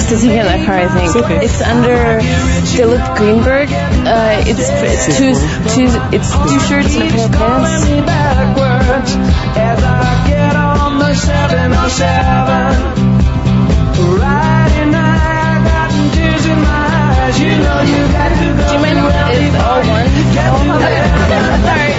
doesn't get in that car, I think. It's okay. It's under Philip Greenberg. It's two shirts and a pair of pants. As I get on the 707, Friday night, I got tears in my eyes. You know you got to go. Do you mind if it's all one? Sorry.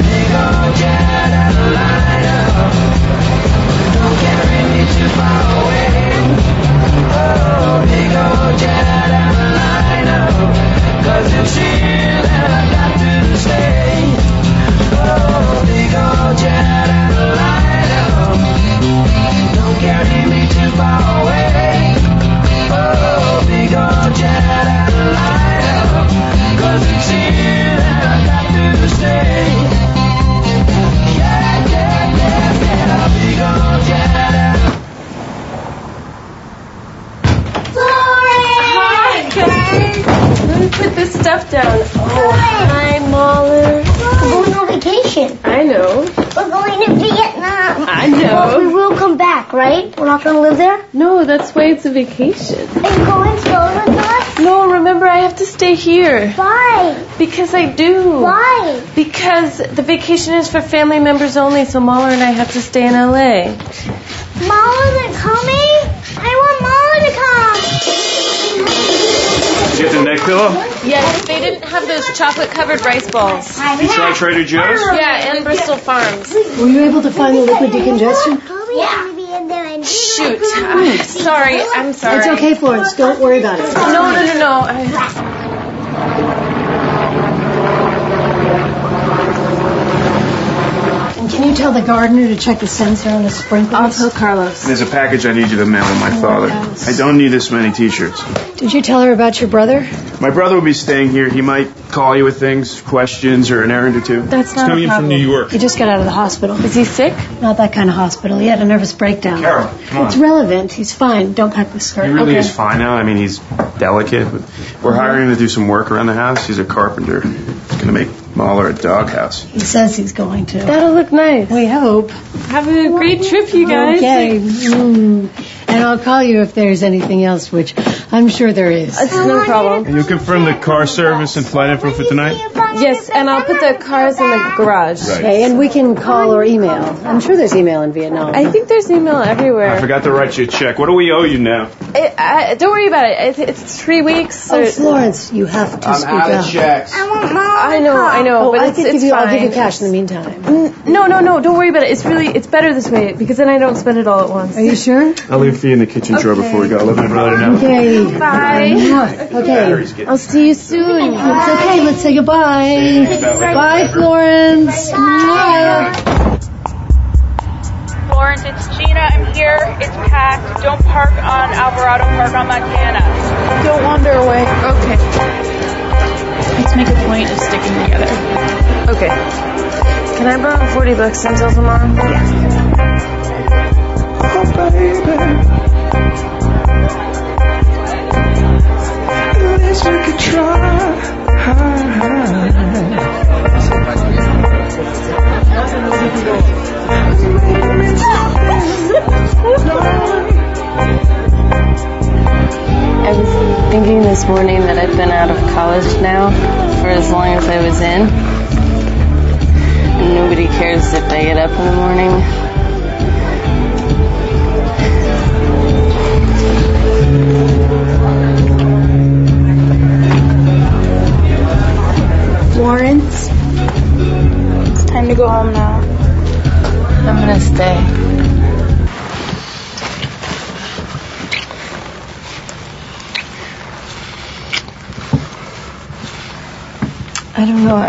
Don't carry me too far away. Oh, big old jet airliner, 'cause it's here that I got to stay. Oh, big old jet airliner, don't carry me too far away. Oh, big old jet airliner, 'cause it's here that I got to stay. Yeah, yeah, yeah, yeah, big old jet airliner. Let me put this stuff down. Oh, hi, Mahler. We're going on vacation. I know. We're going to Vietnam. I know. Well, we will come back, right? We're not going to live there? No, that's why it's a vacation. Are you going slow with us? No, remember, I have to stay here. Why? Because I do. Why? Because the vacation is for family members only, so Mahler and I have to stay in L.A. Mahler's coming? I want Mahler to come. You get the neck pillow? Yes, they didn't have those chocolate-covered rice balls. You try Trader Joe's? Yeah, and Bristol Farms. Were you able to find the liquid decongestion? Yeah. Shoot. Sorry, I'm sorry. It's okay, Florence. Don't worry about it. No. And can you tell the gardener to check the sensor on the sprinklers? I'll tell Carlos. There's a package I need you to mail to my father. I don't need this many T-shirts. Did you tell her about your brother? My brother will be staying here. He might call you with things, questions, or an errand or two. That's not coming a in problem. from New York. He just got out of the hospital. Is he sick? Not that kind of hospital. He had a nervous breakdown. Carol, come on. It's relevant. He's fine. Don't cut the skirt. He really Okay. is fine now. I mean, he's delicate. But we're hiring him to do some work around the house. He's a carpenter. He's going to make Mahler a doghouse. He says he's going to. That'll look nice. We hope. Have a great trip, you guys. Okay. And I'll call you if there's anything else, which I'm sure there is. It's no problem. Can you confirm the car service and flight info for tonight? Yes, and I'll put the cars in the garage. Right. Okay, and we can call or email. I'm sure there's email in Vietnam. I think there's email everywhere. I forgot to write you a check. What do we owe you now? Don't worry about it. It's 3 weeks. Oh, Florence, you have to speak up. checks. I want Mahler. I know, Oh, but I'll give fine. you cash in the meantime. No, don't worry about it. It's better this way, because then I don't spend it all at once. Are you sure? I'll leave for you in the kitchen drawer before we go. I'll let my brother know. Okay. Bye. Okay. Batteries get- I'll see you soon. It's okay. Let's say goodbye. Bye, Florence. Mwah. Florence, it's Gina. I'm here. It's packed. Don't park on Alvarado. Park on Montana. Don't wander away. Okay. Let's make a point of sticking together. Okay. Can I borrow $40 until tomorrow? Oh, baby. At least we could try. I was thinking this morning that I've been out of college now for as long as I was in. And nobody cares if I get up in the morning. Florence, it's time to go home now. I'm gonna stay. I don't know,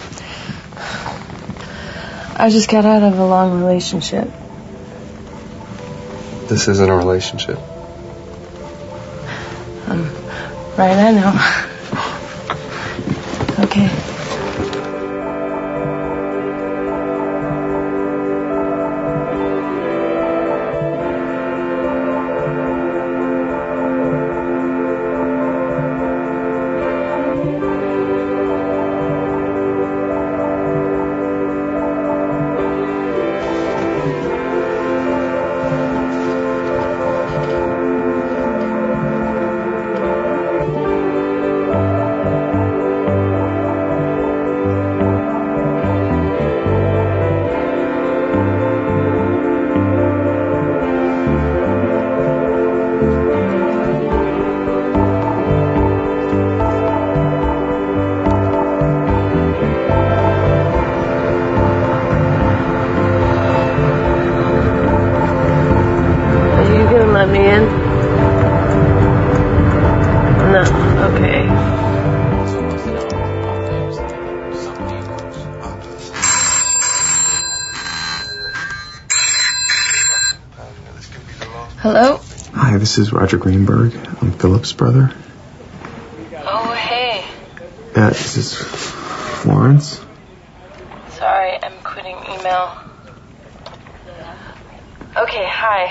I just got out of a long relationship. This isn't a relationship. Right, I know. Okay. Hello? Hi, this is Roger Greenberg. I'm Philip's brother. Oh, hey. Is this Florence? Sorry, I'm quitting email. Okay, hi.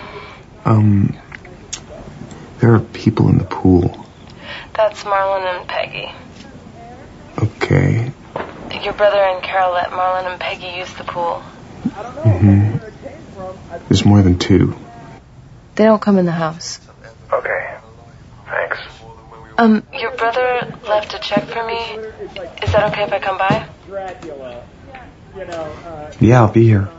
There are people in the pool. That's Marlon and Peggy. Okay. Your brother and Carol let Marlon and Peggy use the pool. Mm-hmm. There's more than two. They don't come in the house. Okay. Thanks. Your brother left a check for me. Is that okay if I come by? Yeah, I'll be here.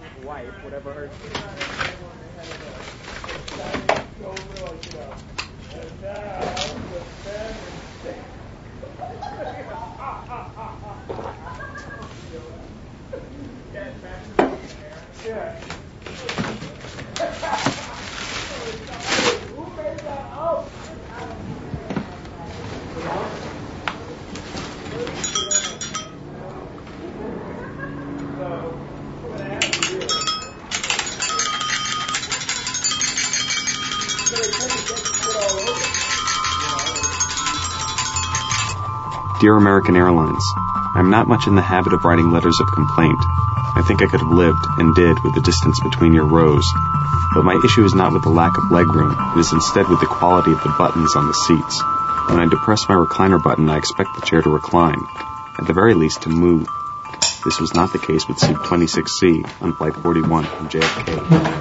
Dear American Airlines, I'm not much in the habit of writing letters of complaint. I think I could have lived, and did, with the distance between your rows. But my issue is not with the lack of legroom. It is instead with the quality of the buttons on the seats. When I depress my recliner button, I expect the chair to recline. At the very least, to move. This was not the case with seat 26C on Flight 41 from JFK.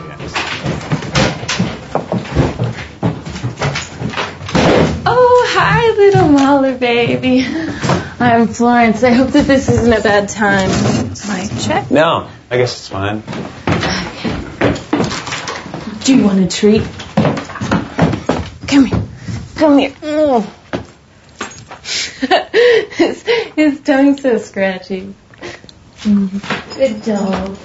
Oh, hi, little Mahler baby. I'm Florence. I hope that this isn't a bad time. Mic check. No, I guess it's fine. Do you want a treat? Come here. Come here. His tongue's so scratchy. Good dog.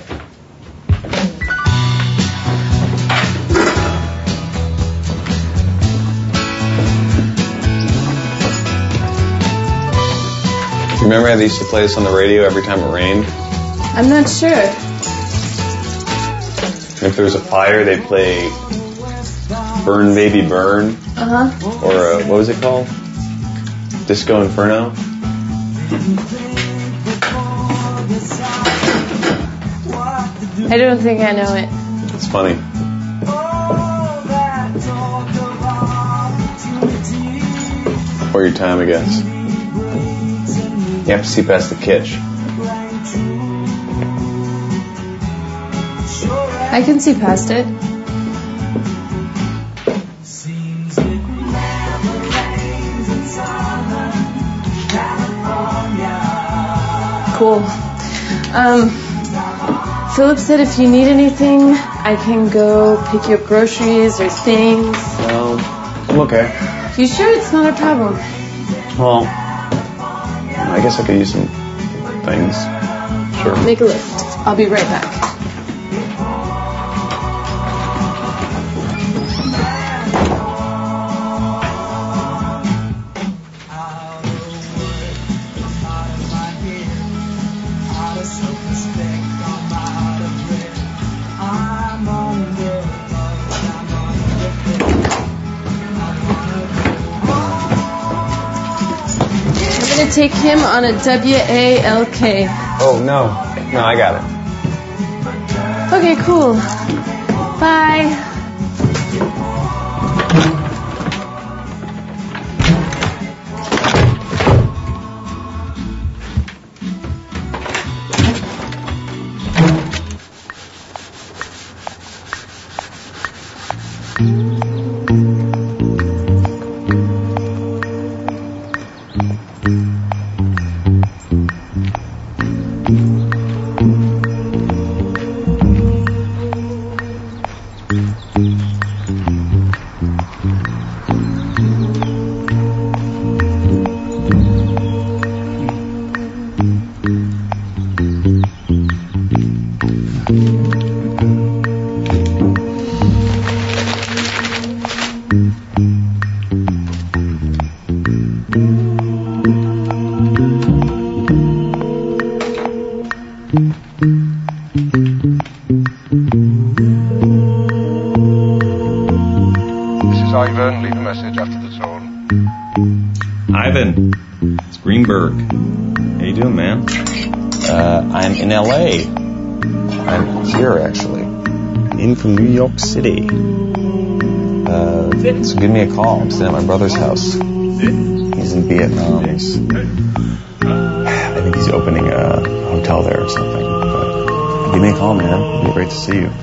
Remember how they used to play this on the radio every time it rained? I'm not sure. If there was a fire, they'd play Burn Baby Burn. Uh-huh. Or, what was it called? Disco Inferno? I don't think I know it. It's funny. Or your time, I guess. You have to see past the kitsch. I can see past it. Cool. Philip said if you need anything, I can go pick you up groceries or things. I'm okay. You sure it's not a problem? Well, I guess I could use some things. Sure. Make a list. I'll be right back. Take him on a WALK. Oh, no, I got it. Okay, cool. Bye. Mm-hmm. Ivan, it's Greenberg. How you doing, man? I'm in LA. I'm here, actually. In from New York City. So give me a call. I'm staying at my brother's house. He's in Vietnam. I think he's opening a hotel there or something. But give me a call, man. It'd be great to see you.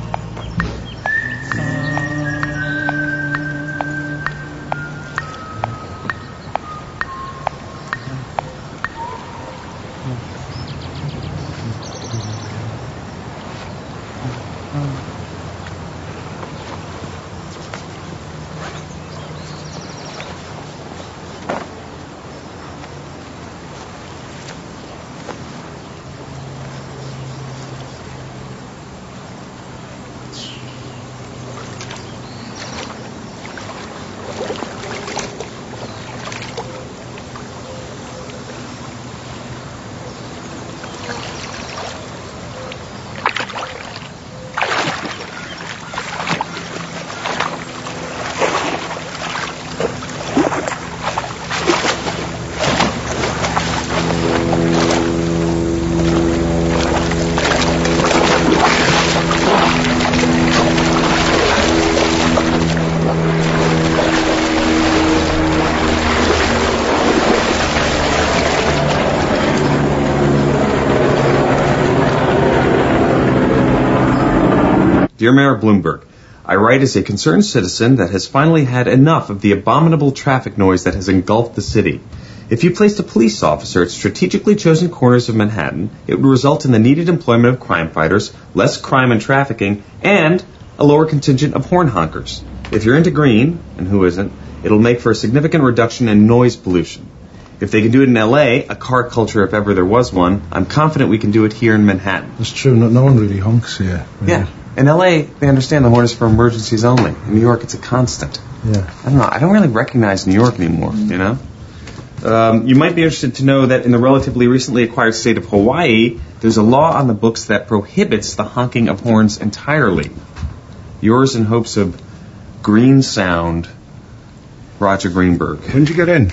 Dear Mayor Bloomberg, I write as a concerned citizen that has finally had enough of the abominable traffic noise that has engulfed the city. If you placed a police officer at strategically chosen corners of Manhattan, it would result in the needed employment of crime fighters, less crime and trafficking, and a lower contingent of horn honkers. If you're into green, and who isn't, it'll make for a significant reduction in noise pollution. If they can do it in L.A., a car culture if ever there was one, I'm confident we can do it here in Manhattan. That's true. No one really honks here. Really. Yeah. In L.A., they understand the horn is for emergencies only. In New York, it's a constant. Yeah. I don't know. I don't really recognize New York anymore, you know? You might be interested to know that in the relatively recently acquired state of Hawaii, there's a law on the books that prohibits the honking of horns entirely. Yours in hopes of green sound, Roger Greenberg. When did you get in?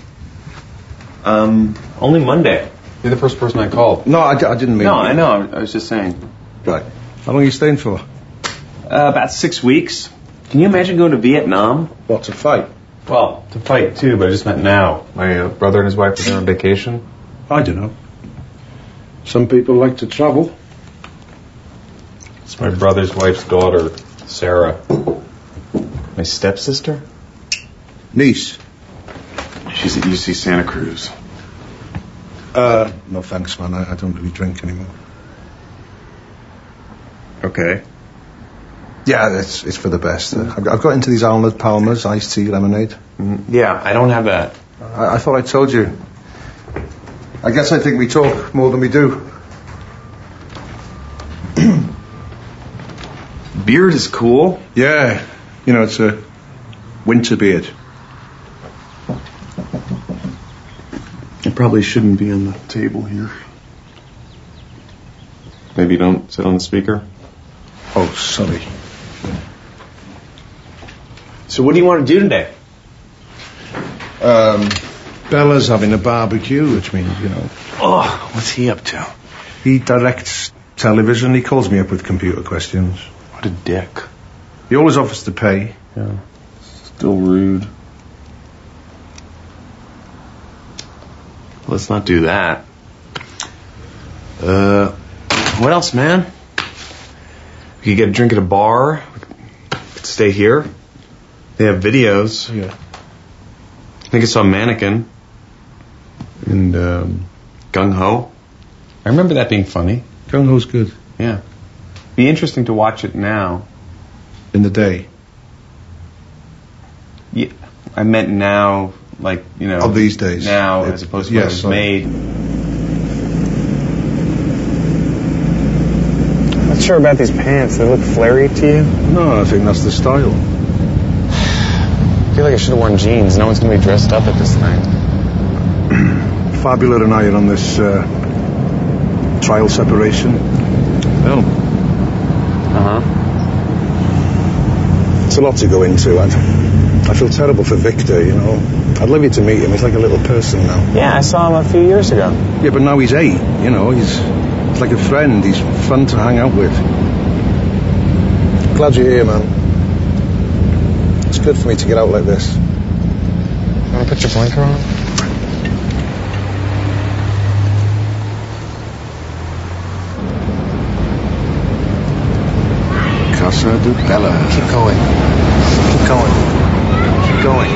Only Monday. You're the first person I called. No, I didn't mean... No, I know. I was just saying. Right. How long are you staying for? About 6 weeks. Can you imagine going to Vietnam? What, to fight? Well, to fight, too, but I just meant now. My brother and his wife are there on vacation. I don't know. Some people like to travel. It's my brother's wife's daughter, Sarah. My stepsister? Niece. She's at UC Santa Cruz. No thanks, man. I don't really drink anymore. Okay. Yeah, it's for the best. I've got into these Arnold Palmer's iced tea lemonade. Yeah, I don't have that. I thought I told you. I guess I think we talk more than we do. Beard is cool. Yeah. You know, it's a winter beard. It probably shouldn't be on the table here. Maybe don't sit on the speaker. Oh, sorry. So what do you want to do today? Bella's having a barbecue, which means, you know. Oh, what's he up to? He directs television. He calls me up with computer questions. What a dick. He always offers to pay. Yeah. Still rude. Let's not do that. What else, man? We could get a drink at a bar. We could stay here. They have videos. Yeah. I think I saw Mannequin and Gung Ho. I remember that being funny. Gung Ho's good. Yeah. Be interesting to watch it now. In the day. Yeah. I meant now, like, you know. Of these days. Now, as opposed to when it was made. Not sure about these pants. They look flary to you? No, I think that's the style. I feel like I should have worn jeans. No one's going to be dressed up at this thing. Fabula and I are on this trial separation. Oh. Uh-huh. It's a lot to go into. I feel terrible for Victor, you know. I'd love you to meet him. He's like a little person now. Yeah, I saw him a few years ago. Yeah, but now he's 8, you know. He's like a friend. He's fun to hang out with. Glad you're here, man. It's good for me to get out like this. Want to put your blanket on? Casa de Bella. Keep going. Keep going. Keep going.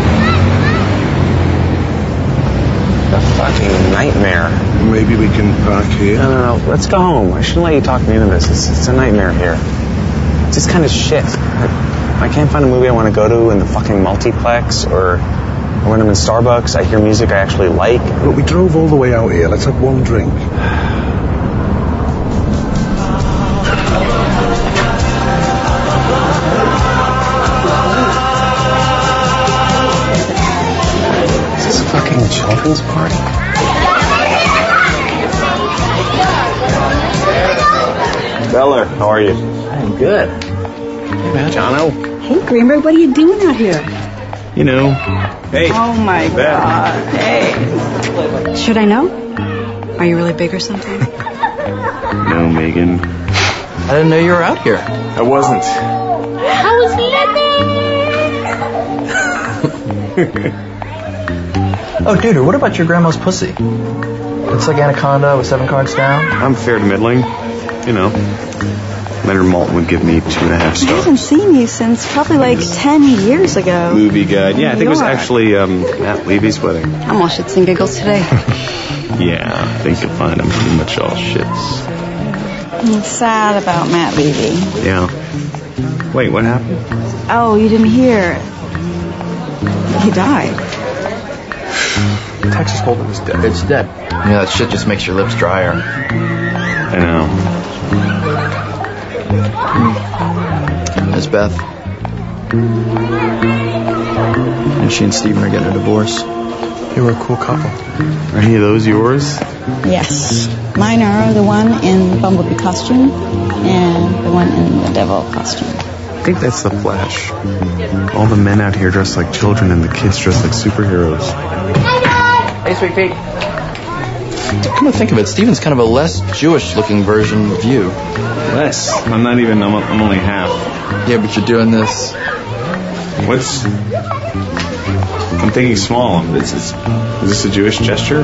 A fucking nightmare. Maybe we can park here. No. Let's go home. I shouldn't let you talk me into this. It's a nightmare here. It's just kind of shit. I can't find a movie I want to go to in the fucking multiplex, or when I'm in Starbucks, I hear music I actually like. Look, we drove all the way out here. Let's have one drink. Is this a fucking children's party? Beller, how are you? I'm good. Hey, man. Jono? Hey, Greenberg, what are you doing out here? You know. Hey. Oh, my God. Hey. Should I know? Are you really big or something? No, Megan. I didn't know you were out here. I wasn't. I was living. Oh, dude, what about your grandma's pussy? It's like Anaconda with 7 cards down. I'm fair to middling. You know. Leonard Maltin would give me 2.5 I stars. haven't seen you since probably like 10 years ago. Movie guide. Yeah, I think it was New York. actually Matt Levy's wedding. I'm all shits and giggles today. Yeah, I think you'll find I'm pretty much all shits. I'm sad about Matt Levy. Yeah. Wait, what happened? Oh, you didn't hear. He died. Texas Hold'em is dead. It's dead. Yeah, that shit just makes your lips drier. I know. That's Beth. And she and Steven are getting a divorce. They were a cool couple. Are any of those yours? Yes. Mine are the one in the bumblebee costume and the one in the devil costume. I think that's the Flash. All the men out here dressed like children and the kids dressed like superheroes. Hey, Sweet Pete. Come to think of it, Steven's kind of a less Jewish-looking version of you. Less. I'm only half. Yeah, but you're doing this. I'm thinking small. Is this a Jewish gesture?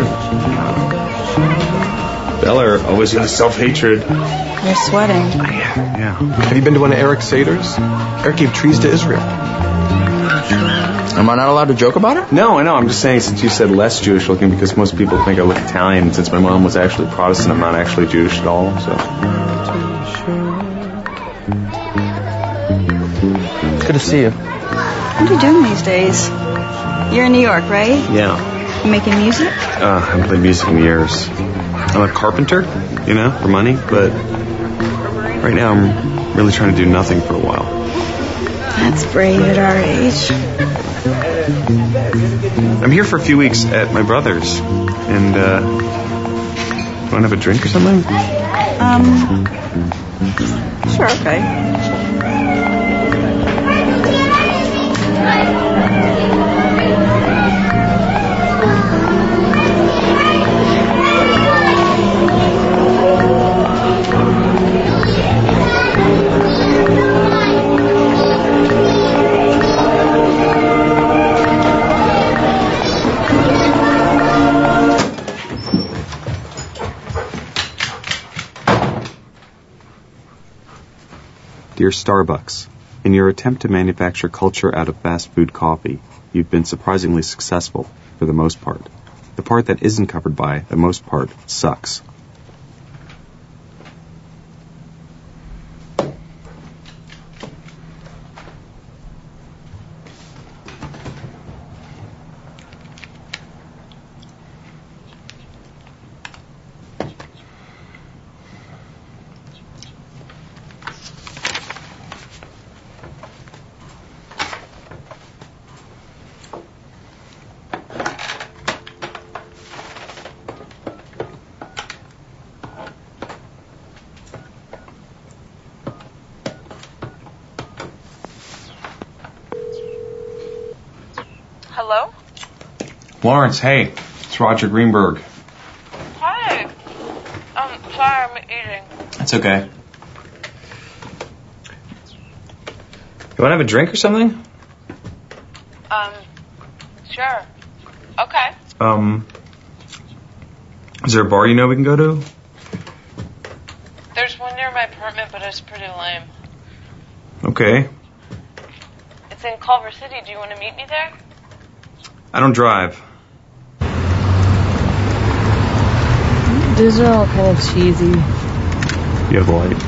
Beller always has self-hatred. You're sweating. Yeah. Have you been to one of Eric's Seder's? Eric gave trees to Israel. Am I not allowed to joke about it? No, I know. I'm just saying since you said less Jewish looking, because most people think I look Italian, and since my mom was actually Protestant, I'm not actually Jewish at all, so. It's good to see you. What are you doing these days? You're in New York, right? Yeah. You making music? I haven't played music in years. I'm a carpenter, for money, but right now I'm really trying to do nothing for a while. That's brave at our age. I'm here for a few weeks at my brother's, and want to have a drink or something? Sure, okay. Dear Starbucks, in your attempt to manufacture culture out of fast food coffee, you've been surprisingly successful, for the most part. The part that isn't covered by the most part sucks. Lawrence, hey, it's Roger Greenberg. Hi. Sorry, I'm eating. That's okay. You want to have a drink or something? Sure. Okay. Is there a bar you know we can go to? There's one near my apartment, but it's pretty lame. Okay. It's in Culver City. Do you want to meet me there? I don't drive. These are all kind of cheesy. You have the light.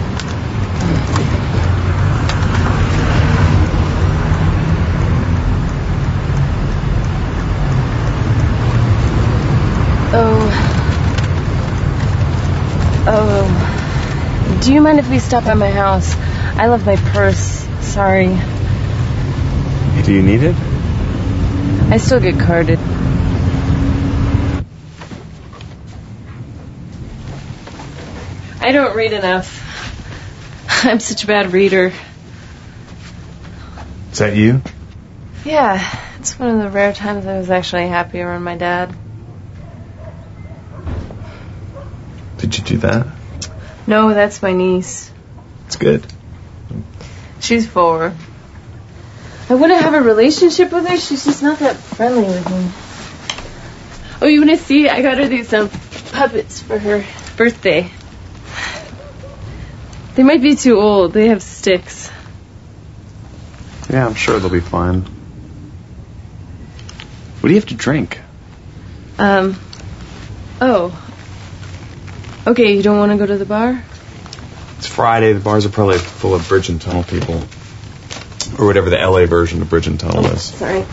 Oh, do you mind if we stop at my house? I left my purse. Sorry. Do you need it? I still get carded. I don't read enough. I'm such a bad reader. Is that you? Yeah, it's one of the rare times I was actually happy around my dad. Did you do that? No, that's my niece. It's good. She's 4. I want to have a relationship with her. She's just not that friendly with me. Oh, you want to see? I got her these puppets for her birthday. They might be too old. They have sticks. Yeah, I'm sure they'll be fine. What do you have to drink? Oh. Okay, you don't want to go to the bar? It's Friday. The bars are probably full of Bridge and Tunnel people. Or whatever the LA version of Bridge and Tunnel is. Sorry.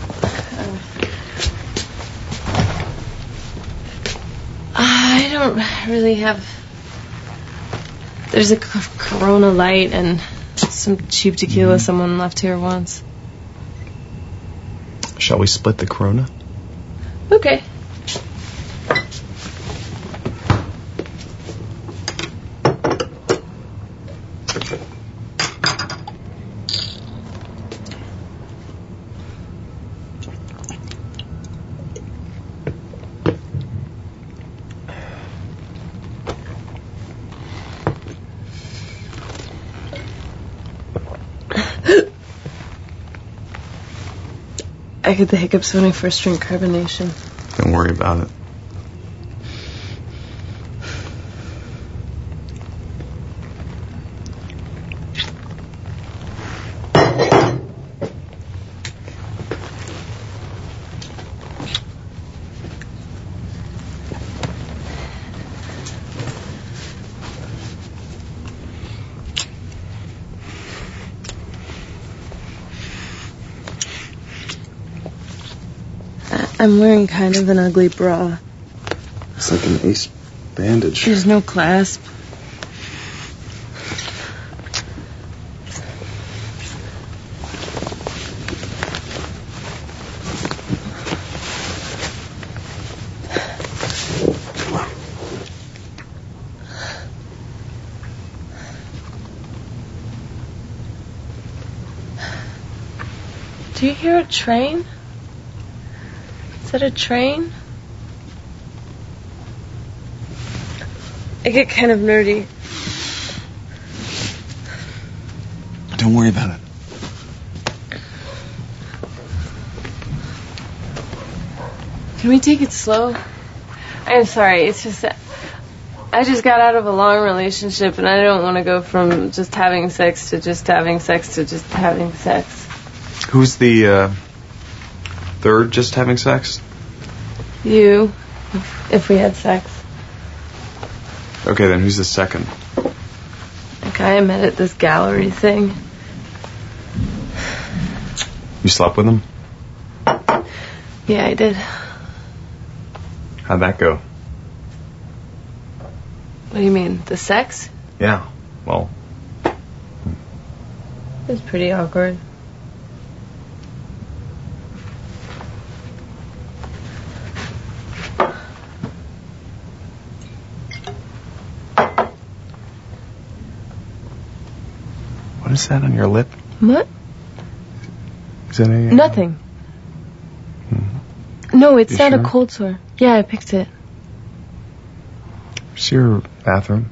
I don't really have... There's a Corona Light and some cheap tequila someone left here once. Shall we split the Corona? Okay. I get the hiccups when I first drink carbonation. Don't worry about it. I'm wearing kind of an ugly bra. It's like an ace bandage. There's no clasp. Do you hear a train? Is that a train? I get kind of nerdy. Don't worry about it. Can we take it slow? I'm sorry, it's just that I just got out of a long relationship and I don't want to go from just having sex to just having sex to just having sex. Who's the third just having sex? You, if we had sex. Okay, then who's the second? A guy I met at this gallery thing. You slept with him? Yeah, I did. How'd that go? What do you mean, the sex? Yeah, well... It was pretty awkward. What is that on your lip? What? Is that a... Nothing. Mm-hmm. No, it's You not sure? a cold sore. Yeah, I picked it. See your bathroom.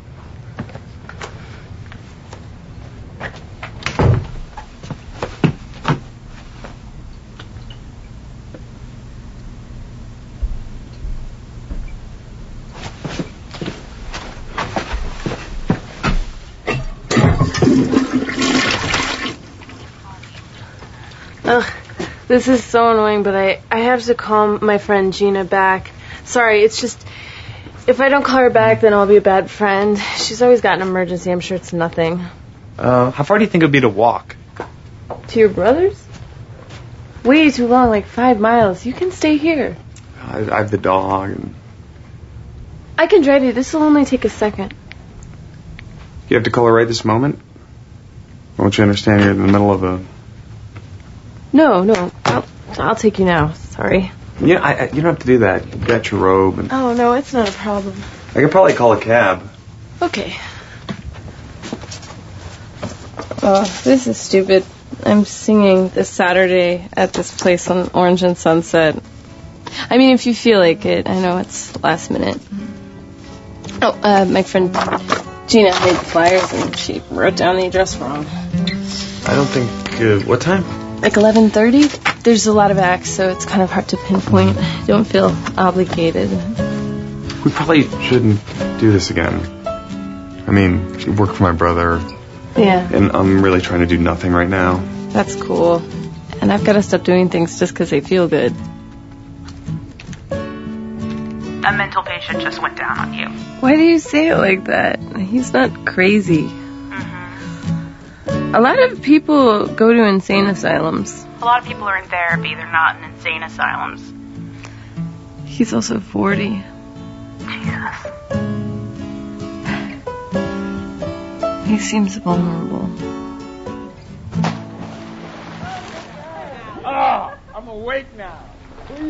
Ugh, this is so annoying, but I have to call my friend Gina back. Sorry, it's just, if I don't call her back, then I'll be a bad friend. She's always got an emergency. I'm sure it's nothing. How far do you think it would be to walk? To your brother's? Way too long, like 5 miles. You can stay here. I have the dog, and I can drive you. This will only take a second. you have to call her right this moment? Won't you understand you're in the middle of a... No. I'll take you now. Sorry. Yeah, you don't have to do that. You got your robe, and Oh, no, it's not a problem. I could probably call a cab. Okay. Oh, this is stupid. I'm singing this Saturday at this place on Orange and Sunset. I mean, if you feel like it. I know it's last minute. Oh, my friend Gina made the flyers and she wrote down the address wrong. I don't think... what time? Like 11:30? There's a lot of acts, so it's kind of hard to pinpoint. Don't feel obligated. We probably shouldn't do this again. I mean, you work for my brother, Yeah, and I'm really trying to do nothing right now. that's cool. And I've got to stop doing things just because they feel good. A mental patient just went down on you. Why do you say it like that? He's not crazy. A lot of people go to insane asylums. A lot of people are in therapy. They're not in insane asylums. He's also 40. Jesus. He seems vulnerable. Oh, I'm awake now. Please.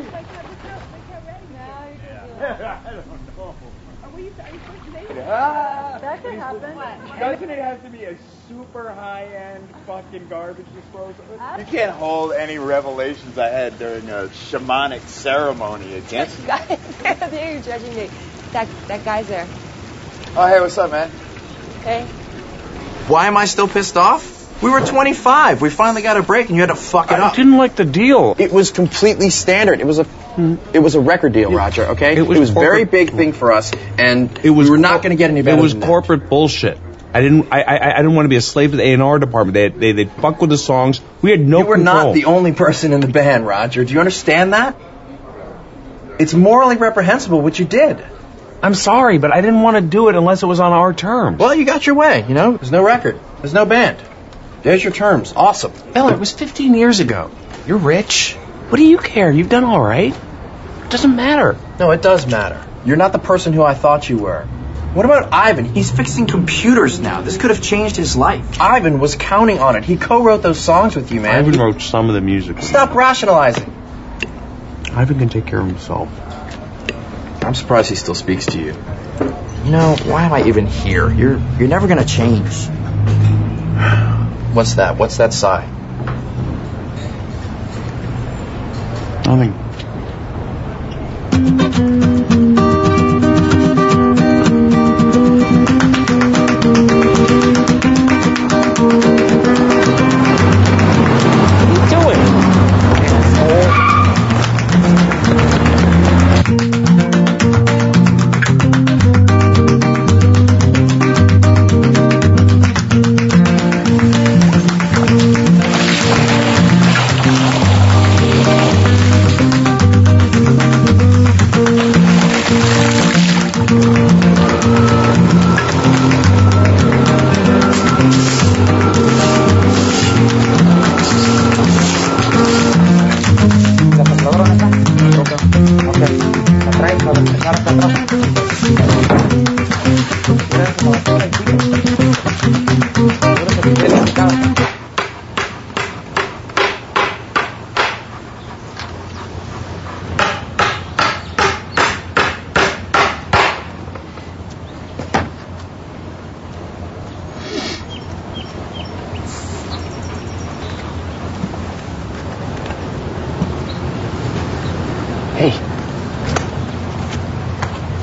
I don't know. Are you supposed to make it? That could happen. Doesn't it have to be a super high-end fucking garbage disposal? You can't hold any revelations I had during a shamanic ceremony against me. There you're judging me. That guy's there. Oh, hey, what's up, man? Hey. Why am I still pissed off? We were 25. We finally got a break, and you had to fuck it up. I didn't like the deal. It was completely standard. It was a record deal, Roger. Okay, it was a very big thing for us, and we were not going to get any better. It was than that. corporate bullshit. I didn't want to be a slave to the A&R department. They fuck with the songs. We had no You were control. not the only person in the band, Roger. Do you understand that? It's morally reprehensible what you did. I'm sorry, but I didn't want to do it unless it was on our terms. Well, you got your way. You know, there's no record, there's no band. There's your terms. Awesome. Bella, it was 15 years ago. You're rich. What do you care? You've done all right. It doesn't matter. No, it does matter. You're not the person who I thought you were. What about Ivan? He's fixing computers now. This could have changed his life. Ivan was counting on it. He co-wrote those songs with you, man. Ivan wrote some of the music. Stop rationalizing. Ivan can take care of himself. I'm surprised he still speaks to you. You know, why am I even here? You're never gonna change. What's that? What's that sigh? Nothing.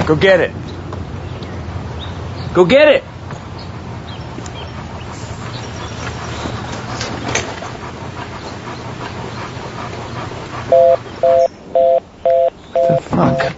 Go get it. Go get it. What the fuck?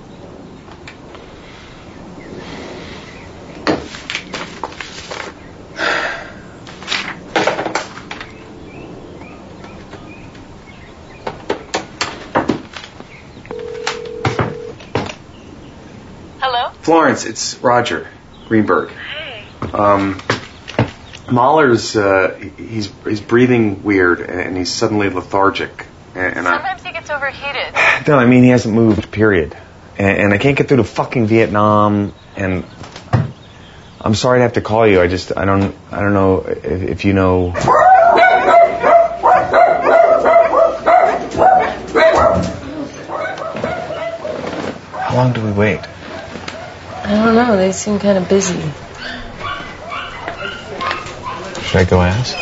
Hello? Florence, it's Roger Greenberg. Hey. Mahler's, he's breathing weird and he's suddenly lethargic. And Sometimes he gets overheated. No, I mean, he hasn't moved, period. And I can't get through to fucking Vietnam, and I'm sorry to have to call you. I don't know if you know. How long do we wait? I don't know. They seem kind of busy. Should I go ask?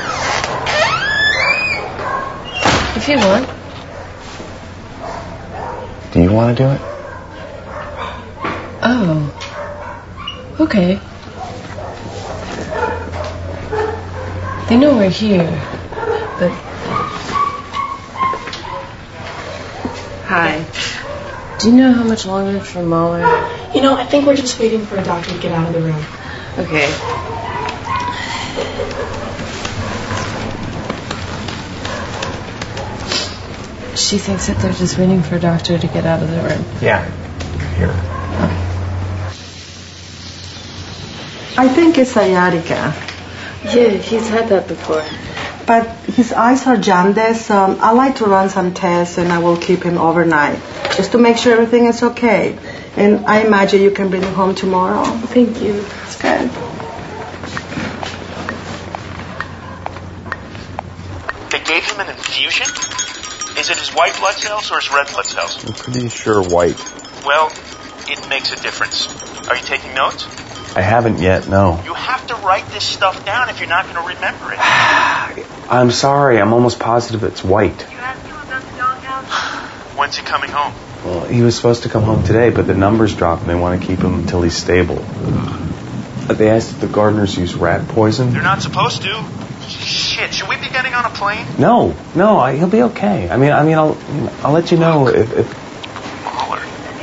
If you want. Do you want to do it? Oh. Okay. They know we're here, but... Hi. Do you know how much longer for Mahler? You know, I think we're just waiting for a doctor to get out of the room. Okay. She thinks that they're just waiting for a doctor to get out of the room. Yeah. Here. I think it's sciatica. Yeah, he's had that before. But his eyes are jaundiced. I like to run some tests, and I will keep him overnight just to make sure everything is okay. And I imagine you can bring him home tomorrow. Thank you. That's good. They gave him an infusion? Is it his white blood cells or his red blood cells? I'm pretty sure white. Well, it makes a difference. Are you taking notes? I haven't yet, no. You have to write this stuff down if you're not going to remember it. I'm sorry, I'm almost positive it's white. When's he coming home? Well, he was supposed to come home today, but the numbers dropped and they want to keep him until he's stable. They asked if the gardeners use rat poison. They're not supposed to. Shit, should we be getting on a plane? No, he'll be okay. I mean, I'll let you know if... Mahler.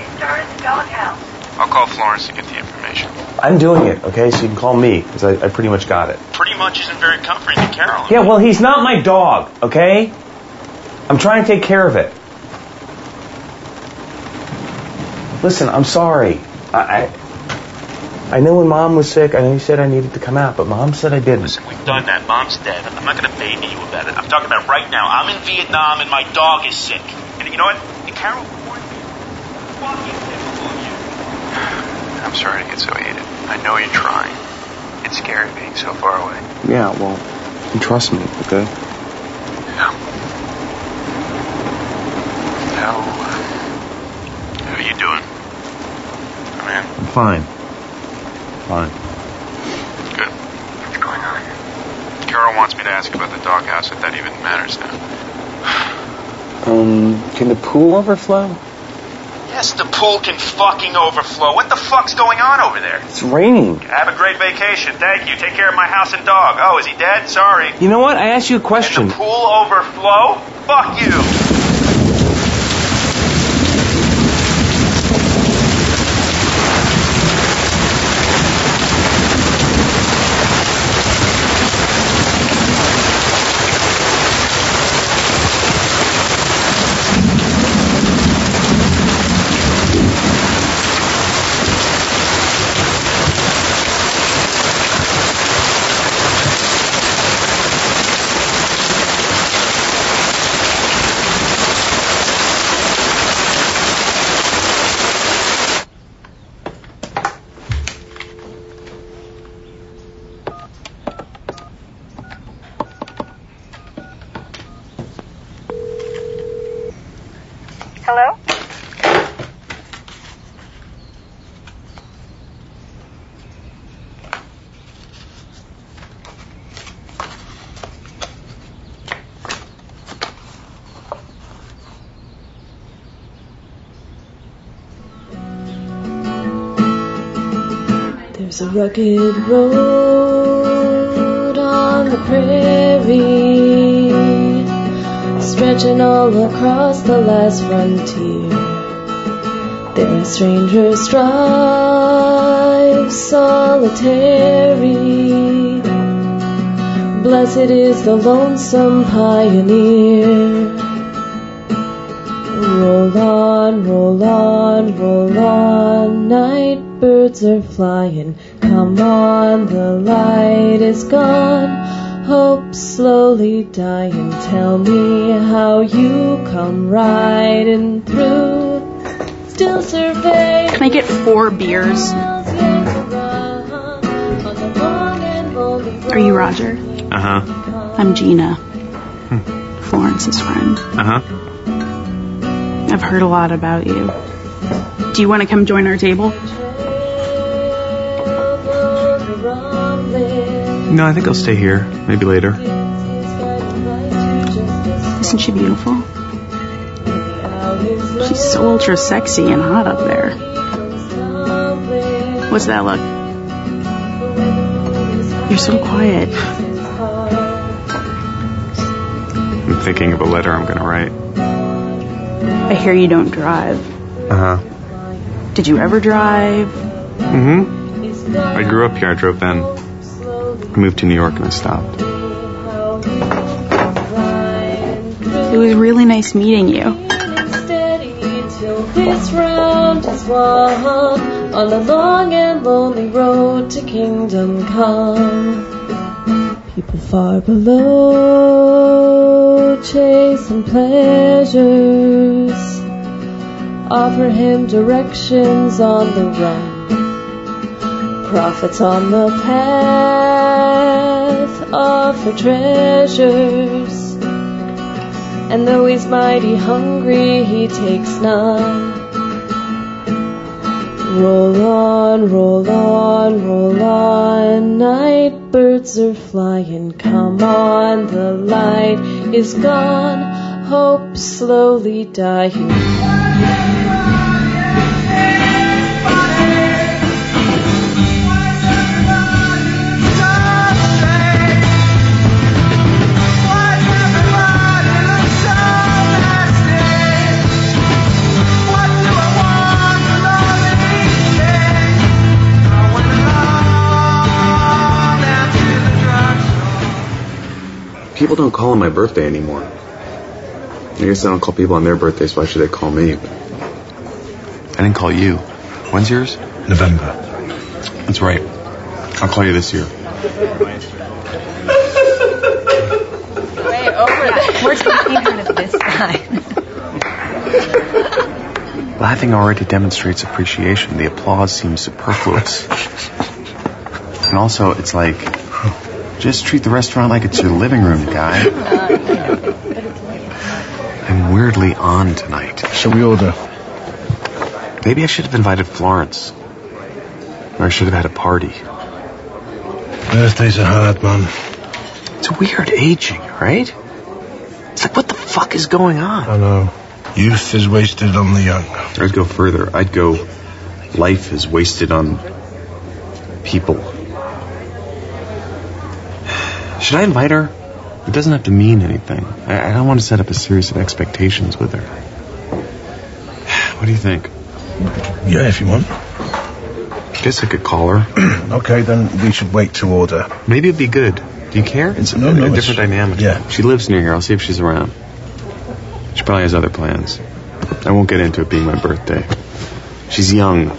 I'll call Florence to get the information. I'm doing it, okay? So you can call me, because I pretty much got it. Pretty much isn't very comforting to Carolyn. Yeah, well, he's not my dog, okay? I'm trying to take care of it. Listen, I'm sorry. I know when Mom was sick, I know you said I needed to come out, but Mom said I didn't. Listen, we've done that. Mom's dead. I'm not going to baby you about it. I'm talking about right now. I'm in Vietnam and my dog is sick. And you know what? Carol warned me. Fucking typical of you. I'm sorry to get so heated. I know you're trying. It's scary being so far away. Yeah, well, trust me, okay? Yeah. How are you doing? Come in. I'm fine. Fine. Good. What's going on? Carol wants me to ask about the doghouse, if that even matters now. Can the pool overflow? Yes, the pool can fucking overflow. What the fuck's going on over there? It's raining. Have a great vacation. Thank you. Take care of my house and dog. Oh, is he dead? Sorry. You know what? I asked you a question. Can the pool overflow? Fuck you. There's a rugged road on the prairie, stretching all across the last frontier. There a stranger strives solitary. Blessed is the lonesome pioneer. Roll on, roll on, roll on, night birds are flying. Come on, the light is gone, hope slowly dying. Tell me how you come riding through. Still survey. Can I get 4 beers? Are you Roger? Uh-huh. I'm Gina. Florence's friend. Uh-huh. I've heard a lot about you. Do you want to come join our table? No, I think I'll stay here. Maybe later. Isn't she beautiful? She's so ultra sexy and hot up there. What's that look? You're so quiet. I'm thinking of a letter I'm gonna write. I hear you don't drive. Uh-huh. Did you ever drive? Mm-hmm. I grew up here. I drove then. I moved to New York and I stopped. It was really nice meeting you. This round is won on the long and lonely road to kingdom come. People far below chasing pleasures, offer him directions on the run. Prophets on the path offer treasures, and though he's mighty hungry, he takes none. Roll on, roll on, roll on, night birds are flying. Come on, the light is gone, hope slowly dying. People don't call on my birthday anymore. I guess I don't call people on their birthdays, why should they call me? I didn't call you. When's yours? November. That's right. I'll call you this year. Way over that. We're talking kind of this time. Laughing already demonstrates appreciation. The applause seems superfluous. And also, it's like, just treat the restaurant like it's your living room, guy. I'm weirdly on tonight. Shall we order? Maybe I should have invited Florence. Or I should have had a party. Birthdays are hard, man. It's weird aging, right? It's like, what the fuck is going on? I know. Youth is wasted on the young. I'd go further. I'd go, life is wasted on people. Should I invite her? It doesn't have to mean anything. I don't want to set up a series of expectations with her. What do you think? Yeah, if you want. I guess I could call her. Okay, then we should wait to order. Maybe it'd be good. Do you care? It's a different dynamic. Yeah. She lives near here. I'll see if she's around. She probably has other plans. I won't get into it being my birthday. She's young.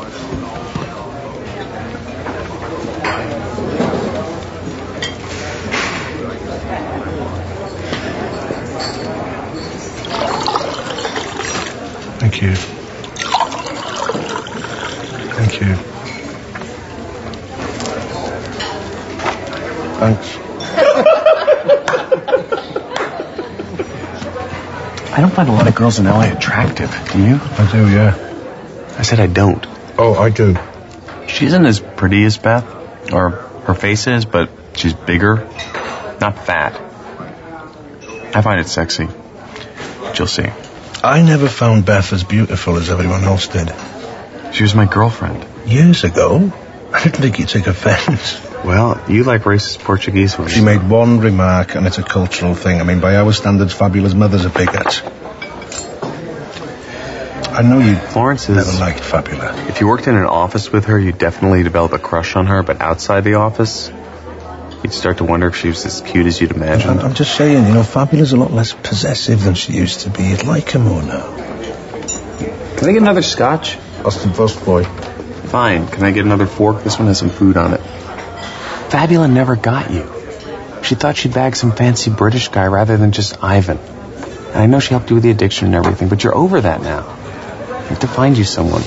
Thank you. Thank you. Thanks. I don't find a lot of girls in LA attractive. Do you? I do, yeah. I said I don't. Oh, I do. She isn't as pretty as Beth, or her face is, but she's bigger, not fat. I find it sexy. But you'll see. I never found Beth as beautiful as everyone else did. She was my girlfriend. Years ago? I didn't think you'd take offence. Well, you like racist Portuguese women. She made one remark, and it's a cultural thing. I mean, by our standards, Fabula's mother's a bigot. I know you never liked Fabula. If you worked in an office with her, you'd definitely develop a crush on her, but outside the office, you'd start to wonder if she was as cute as you'd imagine. I'm just saying, you know, Fabula's a lot less possessive than she used to be. You'd like her more now. Can I get another scotch? Austin Post boy. Fine. Can I get another fork? This one has some food on it. Fabula never got you. She thought she'd bag some fancy British guy rather than just Ivan. And I know she helped you with the addiction and everything, but you're over that now. You have to find you someone.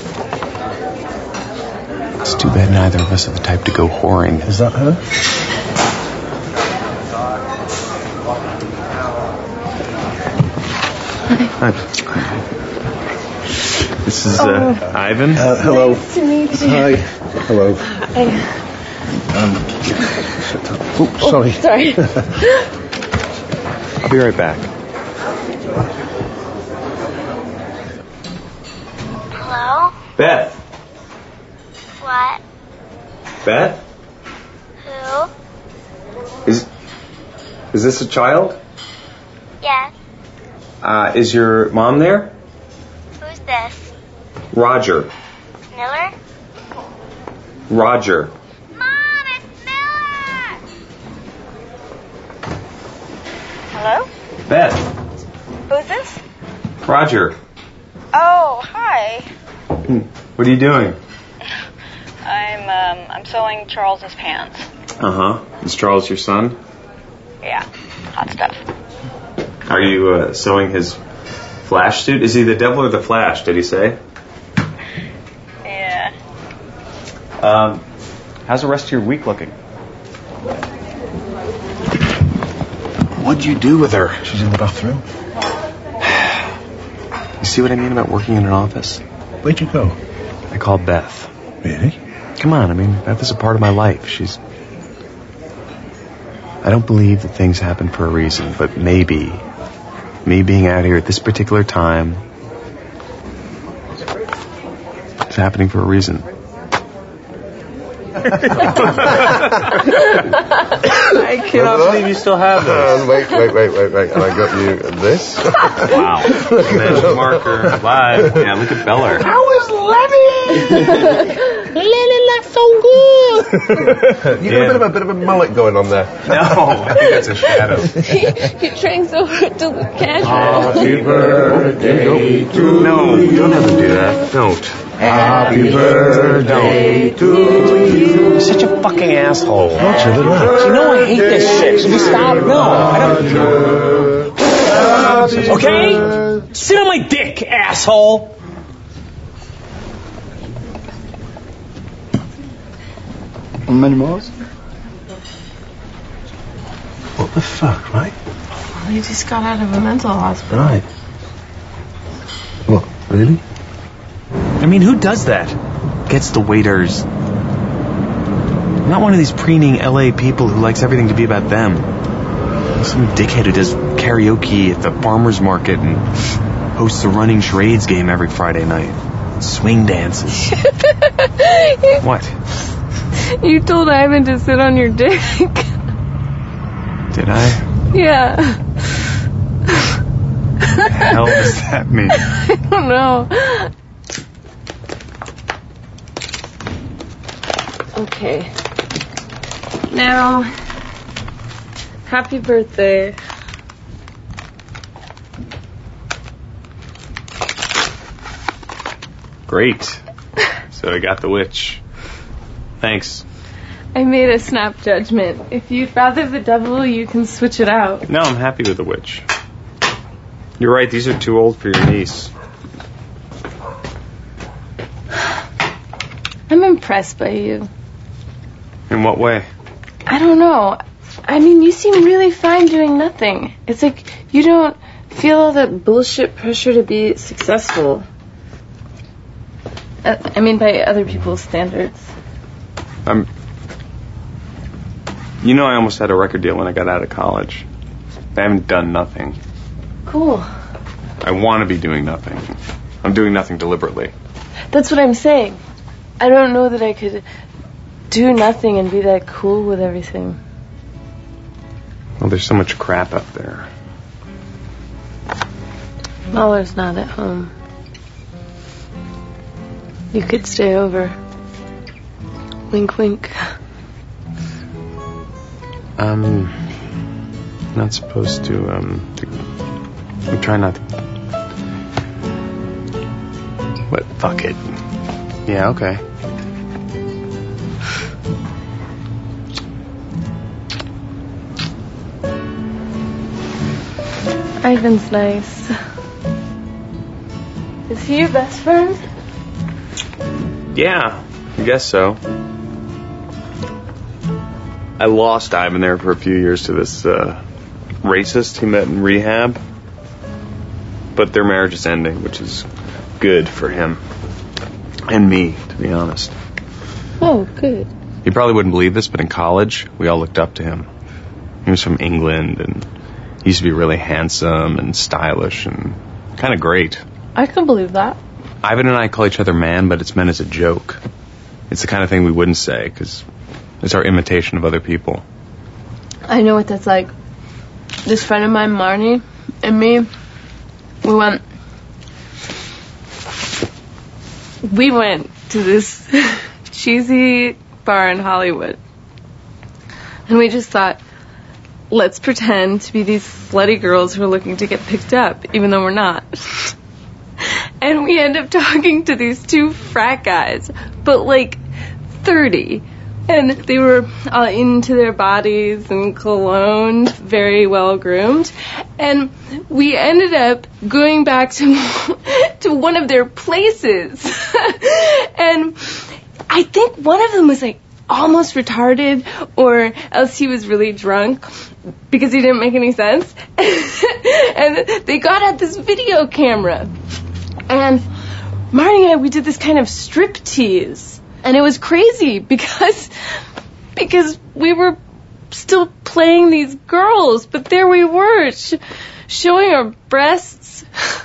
It's too bad neither of us are the type to go whoring. Is that her? Hi. This is Ivan. Hello. Nice to meet you. Hi. Hello. Oh, sorry. Sorry. I'll be right back. Hello? Beth. What? Beth? Who? Is this a child? Yes. Is your mom there? Who's this? Roger. Miller? Roger. Mom, it's Miller! Hello? Beth. Who's this? Roger. Oh, hi. What are you doing? I'm sewing Charles's pants. Uh-huh. Is Charles your son? Yeah, hot stuff. Are you sewing his Flash suit? Is he the devil or the Flash, did he say? Yeah. How's the rest of your week looking? What'd you do with her? She's in the bathroom. You see what I mean about working in an office? Where'd you go? I called Beth. Really? Come on, I mean, Beth is a part of my life. I don't believe that things happen for a reason, but maybe me being out here at this particular time is happening for a reason. I cannot believe you still have this. Wait. And I got you this. Wow. Magic marker. Live. Yeah, look at Beller. How is Lenny? Lenny looks so good. You got a bit of a mullet going on there. No, I think that's a shadow. He trains so hard to look casual. Happy birthday to you. No, don't ever do that. Don't. Happy birthday to you. You're such a fucking asshole. Roger, relax. You know I hate this shit. Should we stop? No, I don't. Okay? Sit on my dick, asshole. Many more? What the fuck, right? Well, he just got out of a mental hospital. Right. What, really? I mean, who does that? Gets the waiters. I'm not one of these preening LA people who likes everything to be about them. Some dickhead who does karaoke at the farmer's market and hosts a running charades game every Friday night. Swing dances. What? You told Ivan to sit on your dick. Did I? Yeah. What the hell does that mean? I don't know. Okay. Now, happy birthday. Great. So I got the witch. Thanks. I made a snap judgment. If you'd rather the devil, you can switch it out. No, I'm happy with the witch. You're right, these are too old for your niece. I'm impressed by you. In what way? I don't know. I mean, you seem really fine doing nothing. It's like you don't feel all that bullshit pressure to be successful. I mean, by other people's standards. You know, I almost had a record deal when I got out of college. I haven't done nothing. Cool. I want to be doing nothing. I'm doing nothing deliberately. That's what I'm saying. I don't know that I could do nothing and be that cool with everything. Well, there's so much crap up there. Mahler's not at home. You could stay over. Wink, wink. I'm not supposed to, I'm trying not to... What? Fuck it. Yeah, okay. Ivan's nice. Is he your best friend? Yeah, I guess so. I lost Ivan there for a few years to this racist he met in rehab. But their marriage is ending, which is good for him. And me, to be honest. Oh, good. You probably wouldn't believe this, but in college, we all looked up to him. He was from England, and he used to be really handsome and stylish and kind of great. I can believe that. Ivan and I call each other man, but it's meant as a joke. It's the kind of thing we wouldn't say, because it's our imitation of other people. I know what that's like. This friend of mine, Marnie, and me, we went to this cheesy bar in Hollywood. And we just thought, let's pretend to be these slutty girls who are looking to get picked up, even though we're not. And we end up talking to these two frat guys, but like 30. And they were all into their bodies and cologne, very well groomed. And we ended up going back to one of their places. And I think one of them was like almost retarded, or else he was really drunk because he didn't make any sense. And they got out this video camera. And Marnie and I, we did this kind of striptease. And it was crazy because we were still playing these girls, but there we were, showing our breasts.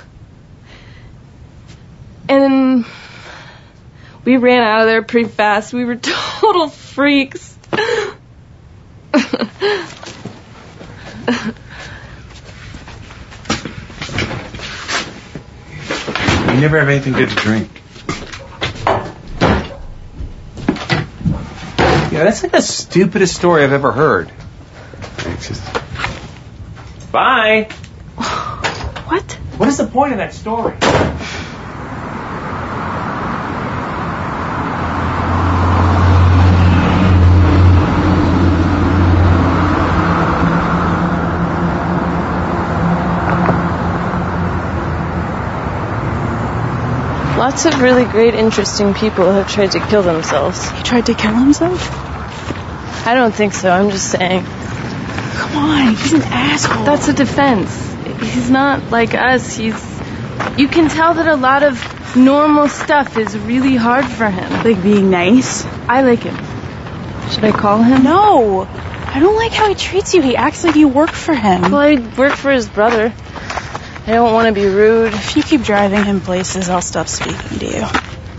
And we ran out of there pretty fast. We were total freaks. You never have anything good to drink. Yeah, that's like the stupidest story I've ever heard. Bye! What? What is the point of that story? Lots of really great, interesting people have tried to kill themselves. He tried to kill himself? I don't think so. I'm just saying. Come on, he's an asshole. That's a defense. He's not like us. You can tell that a lot of normal stuff is really hard for him. Like being nice? I like him. Should I call him? No. I don't like how he treats you. He acts like you work for him. Well, I work for his brother. I don't want to be rude. If you keep driving him places, I'll stop speaking to you.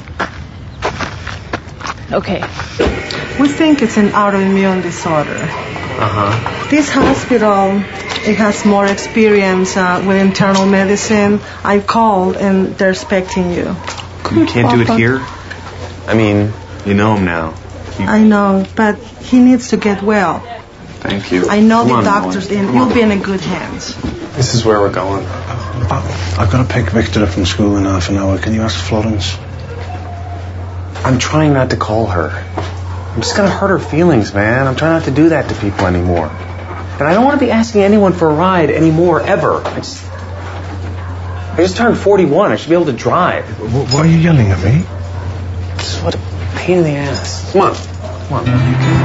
Okay. We think it's an autoimmune disorder. Uh-huh. This hospital, it has more experience with internal medicine. I called and they're expecting you. You can't do it here? I mean, you know him now. I know, but he needs to get well. Thank you. I know the doctors, and you'll be in good hands. This is where we're going. I've got to pick Victor up from school in half an hour. Can you ask Florence? I'm trying not to call her. I'm just going to hurt her feelings, man. I'm trying not to do that to people anymore. And I don't want to be asking anyone for a ride anymore, ever. I just turned 41. I should be able to drive. Why are you yelling at me? This is what a pain in the ass. Come on. Come on.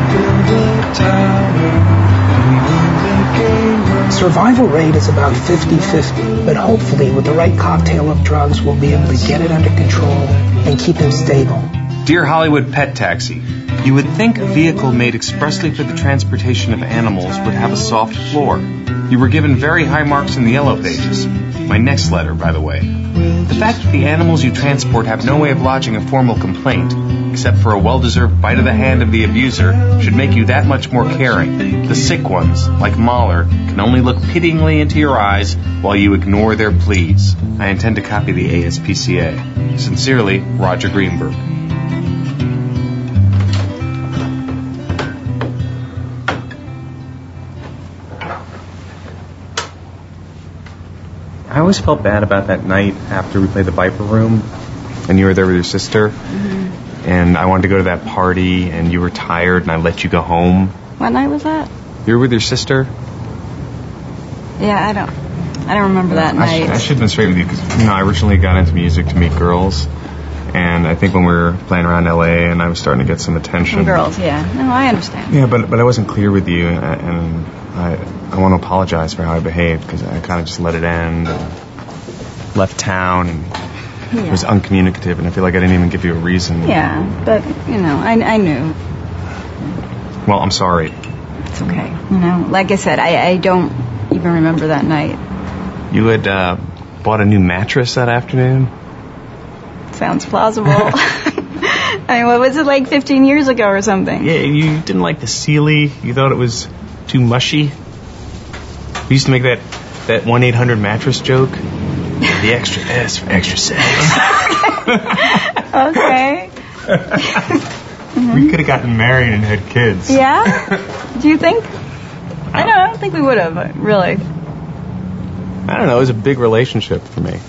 Survival rate is about 50-50, but hopefully with the right cocktail of drugs, we'll be able to get it under control and keep him stable. Dear Hollywood Pet Taxi, you would think a vehicle made expressly for the transportation of animals would have a soft floor. You were given very high marks in the yellow pages. My next letter, by the way. The fact that the animals you transport have no way of lodging a formal complaint, except for a well-deserved bite of the hand of the abuser, should make you that much more caring. The sick ones, like Mahler, can only look pityingly into your eyes while you ignore their pleas. I intend to copy the ASPCA. Sincerely, Roger Greenberg. I always felt bad about that night after we played the Viper Room, and you were there with your sister, and I wanted to go to that party, and you were tired, and I let you go home. What night was that? You were with your sister? Yeah, I don't remember that night. I should have been straight with you, because, I originally got into music to meet girls, and I think when we were playing around L.A., and I was starting to get some attention. From girls, yeah. No, I understand. Yeah, but I wasn't clear with you, and I want to apologize for how I behaved, because I kind of just let it end, and left town, and it was uncommunicative, and I feel like I didn't even give you a reason. Yeah, but, I knew. Well, I'm sorry. It's okay. Like I said, I don't even remember that night. You had bought a new mattress that afternoon? Sounds plausible. I mean, what was it, like 15 years ago or something? Yeah, you didn't like the Sealy. You thought it was too mushy. We used to make that 1-800 mattress joke. The extra S for extra sex. Okay. We could have gotten married and had kids. Yeah? Do you think? I don't think we would have, really. I don't know. It was a big relationship for me.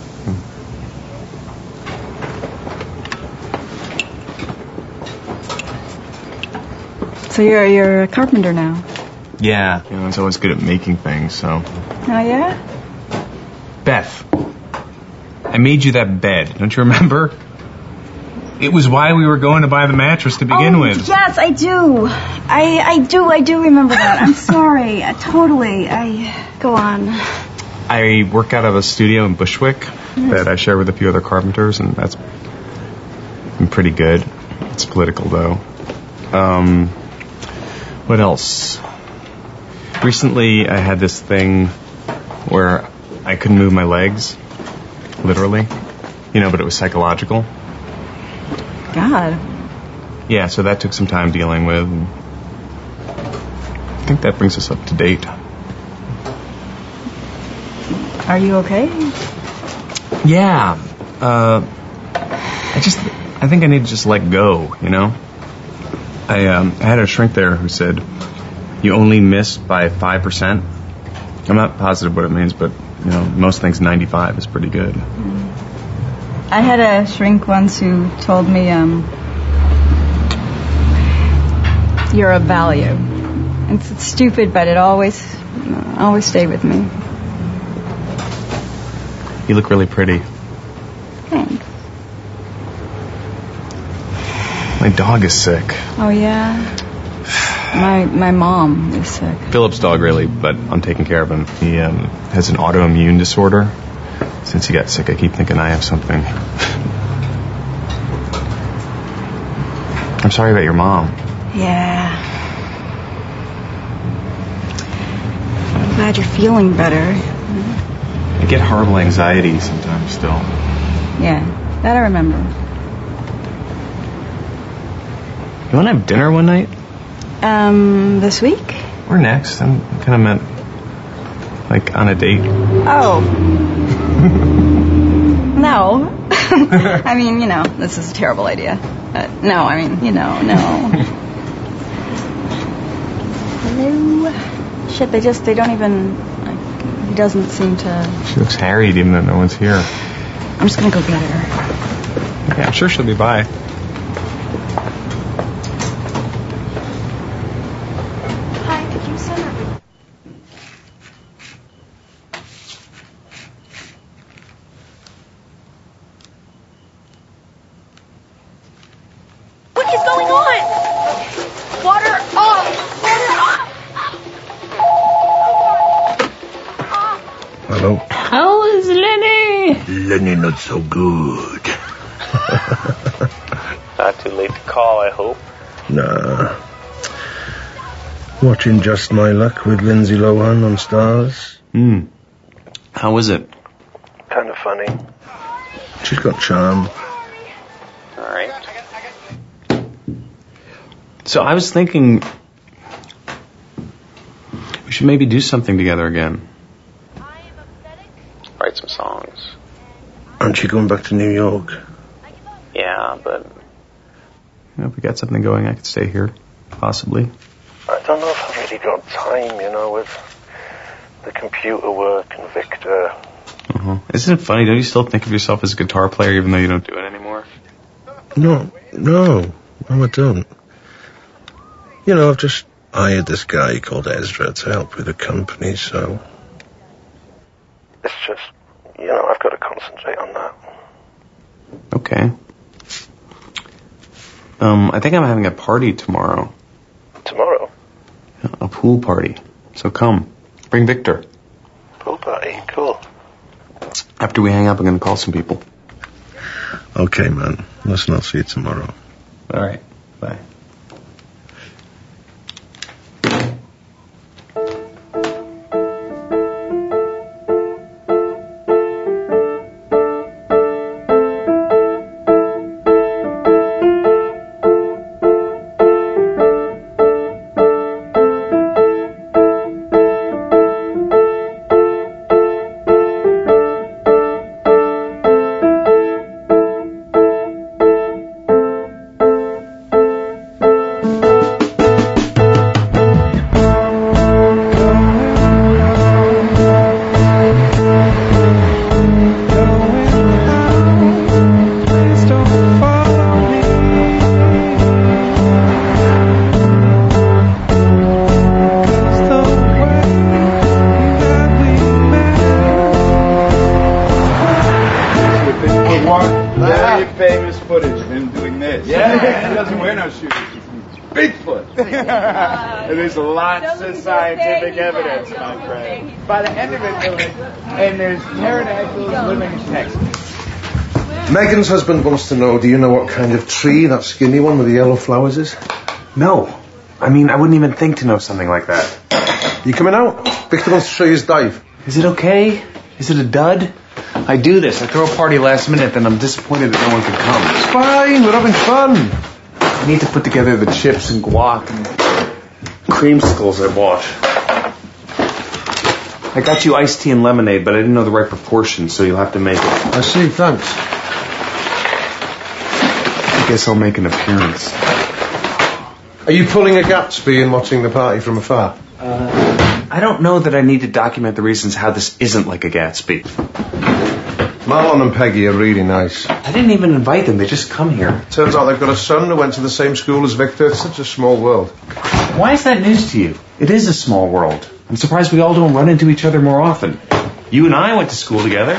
So you're a carpenter now? Yeah. I was always good at making things, so. Oh, yeah? Beth, I made you that bed. Don't you remember? It was why we were going to buy the mattress to begin with. Yes, I do. I do remember that. I'm sorry. Totally. Go on. I work out of a studio in Bushwick that I share with a few other carpenters, and that's been pretty good. It's political, though. What else? Recently, I had this thing where I couldn't move my legs, literally, but it was psychological. God. Yeah, so that took some time dealing with. I think that brings us up to date. Are you okay? Yeah. I think I need to just let go, I had a shrink there who said, you only missed by 5%. I'm not positive what it means, but, most things 95 is pretty good. I had a shrink once who told me, you're of value. It's stupid, but it always stayed with me. You look really pretty. Thanks. My dog is sick. Oh, yeah? My mom is sick. Philip's dog, really, but I'm taking care of him. He has an autoimmune disorder. Since he got sick, I keep thinking I have something. I'm sorry about your mom. Yeah. I'm glad you're feeling better. I get horrible anxiety sometimes still. Yeah, that I remember. You want to have dinner one night? This week? Or next. I'm kind of meant, like, on a date. Oh. No. I mean, this is a terrible idea. No, I mean, no. Hello? Shit, they don't even, he doesn't seem to... She looks harried even though no one's here. I'm just gonna go get her. Yeah, I'm sure she'll be by. Hello? How is Lenny? Lenny not so good. Not too late to call, I hope. Nah. Watching Just My Luck with Lindsay Lohan on Stars. How was it? funny. She's got charm. All right. So I was thinking we should maybe do something together again. Write some songs. Aren't you going back to New York? Yeah, but if we got something going, I could stay here, possibly. I don't know if I've really got time, with the computer work and Victor. Uh-huh. Isn't it funny? Don't you still think of yourself as a guitar player even though you don't do it anymore? No, I don't. I've just hired this guy called Ezra to help with the company, so it's just, I've got to concentrate on that. Okay. I think I'm having a party tomorrow. Tomorrow? A pool party. So come. Bring Victor. Pool party? Cool. After we hang up, I'm going to call some people. Okay, man. Listen, I'll see you tomorrow. All right. Bye. There's lots of scientific evidence, my friend. By the end of it, and there's pterodactyls living in Texas. Megan's husband wants to know, do you know what kind of tree that skinny one with the yellow flowers is? No. I wouldn't even think to know something like that. You coming out? Victor wants to show you his dive. Is it okay? Is it a dud? I do this. I throw a party last minute, then I'm disappointed that no one can come. It's fine. We're having fun. I need to put together the chips and guac and creamsicles I bought. I got you iced tea and lemonade, but I didn't know the right proportion, so you'll have to make it. I see, thanks. I guess I'll make an appearance. Are you pulling a Gatsby and watching the party from afar? I don't know that I need to document the reasons how this isn't like a Gatsby. Marlon and Peggy are really nice. I didn't even invite them, they just come here. Turns out they've got a son who went to the same school as Victor. It's such a small world. Why is that news to you? It is a small world. I'm surprised we all don't run into each other more often. You and I went to school together.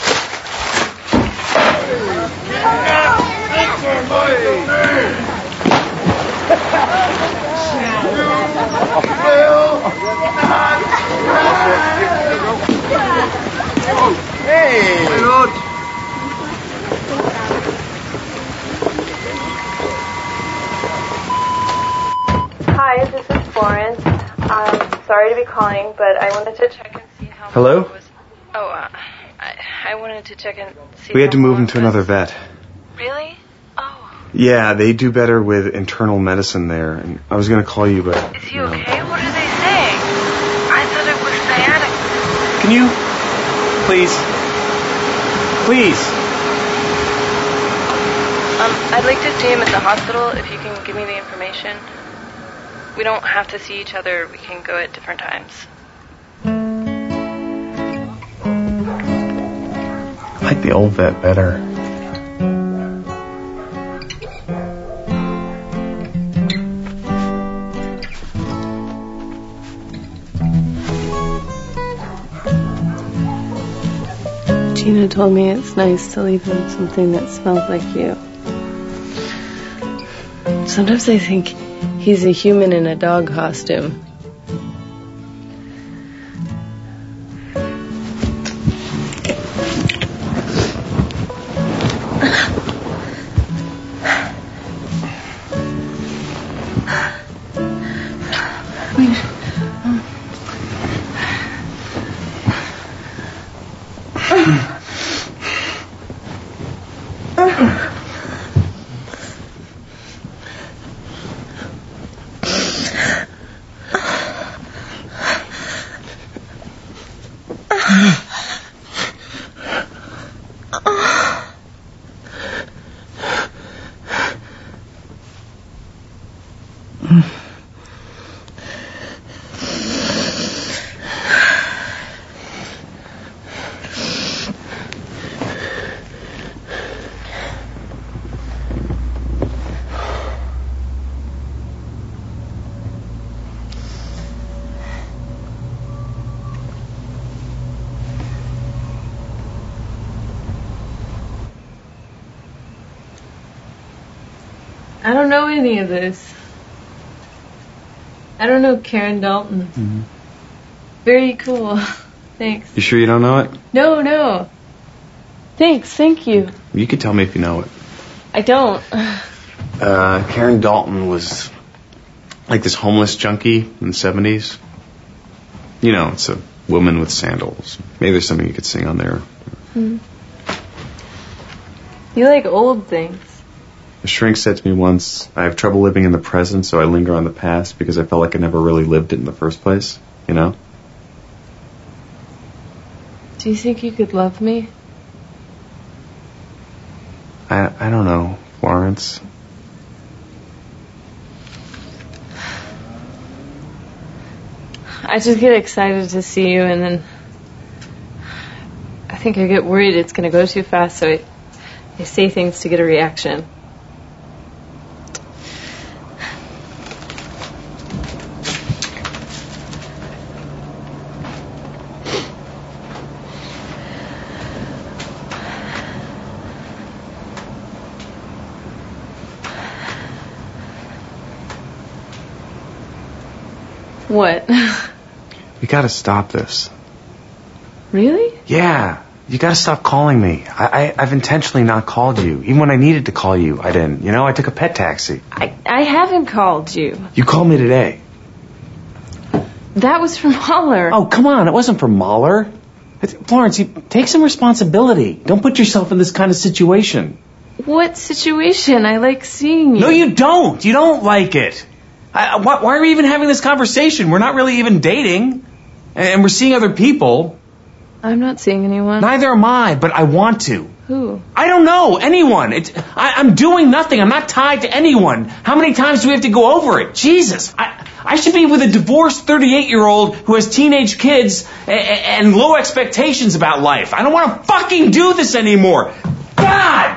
Hi, this is Florence. Sorry to be calling, but I wanted to check and see how... Hello? I wanted to check and see... We had to move him to another vet. Really? Yeah, they do better with internal medicine there. And I was going to call you, but... Is he okay? What are they saying? I thought it was sciatic. Can you... Please? I'd like to see him at the hospital, if you can give me the information. We don't have to see each other. We can go at different times. I like the old vet better. Gina told me it's nice to leave him something that smells like you. Sometimes I think he's a human in a dog costume. I don't know any of this. I don't know Karen Dalton. Mm-hmm. Very cool. Thanks. You sure you don't know it? No. Thanks, thank you. You could tell me if you know it. I don't. Karen Dalton was like this homeless junkie in the 70s. You know, it's a woman with sandals. Maybe there's something you could sing on there. Hmm. You like old things. A shrink said to me once, I have trouble living in the present, so I linger on the past because I felt like I never really lived it in the first place, you know? Do you think you could love me? I don't know, Florence. I just get excited to see you, and then I think I get worried it's going to go too fast, so I say things to get a reaction. What? You gotta stop this. Really? Yeah. You gotta stop calling me. I've intentionally not called you. Even when I needed to call you, I didn't. You know, I took a pet taxi. I haven't called you. You called me today. That was from Mahler. Oh, come on. It wasn't from Mahler. Florence, take some responsibility. Don't put yourself in this kind of situation. What situation? I like seeing you. No, you don't. You don't like it. Why are we even having this conversation? We're not really even dating. And we're seeing other people. I'm not seeing anyone. Neither am I, but I want to. Who? I don't know. Anyone. I'm doing nothing. I'm not tied to anyone. How many times do we have to go over it? Jesus. I should be with a divorced 38-year-old who has teenage kids and low expectations about life. I don't want to fucking do this anymore. God!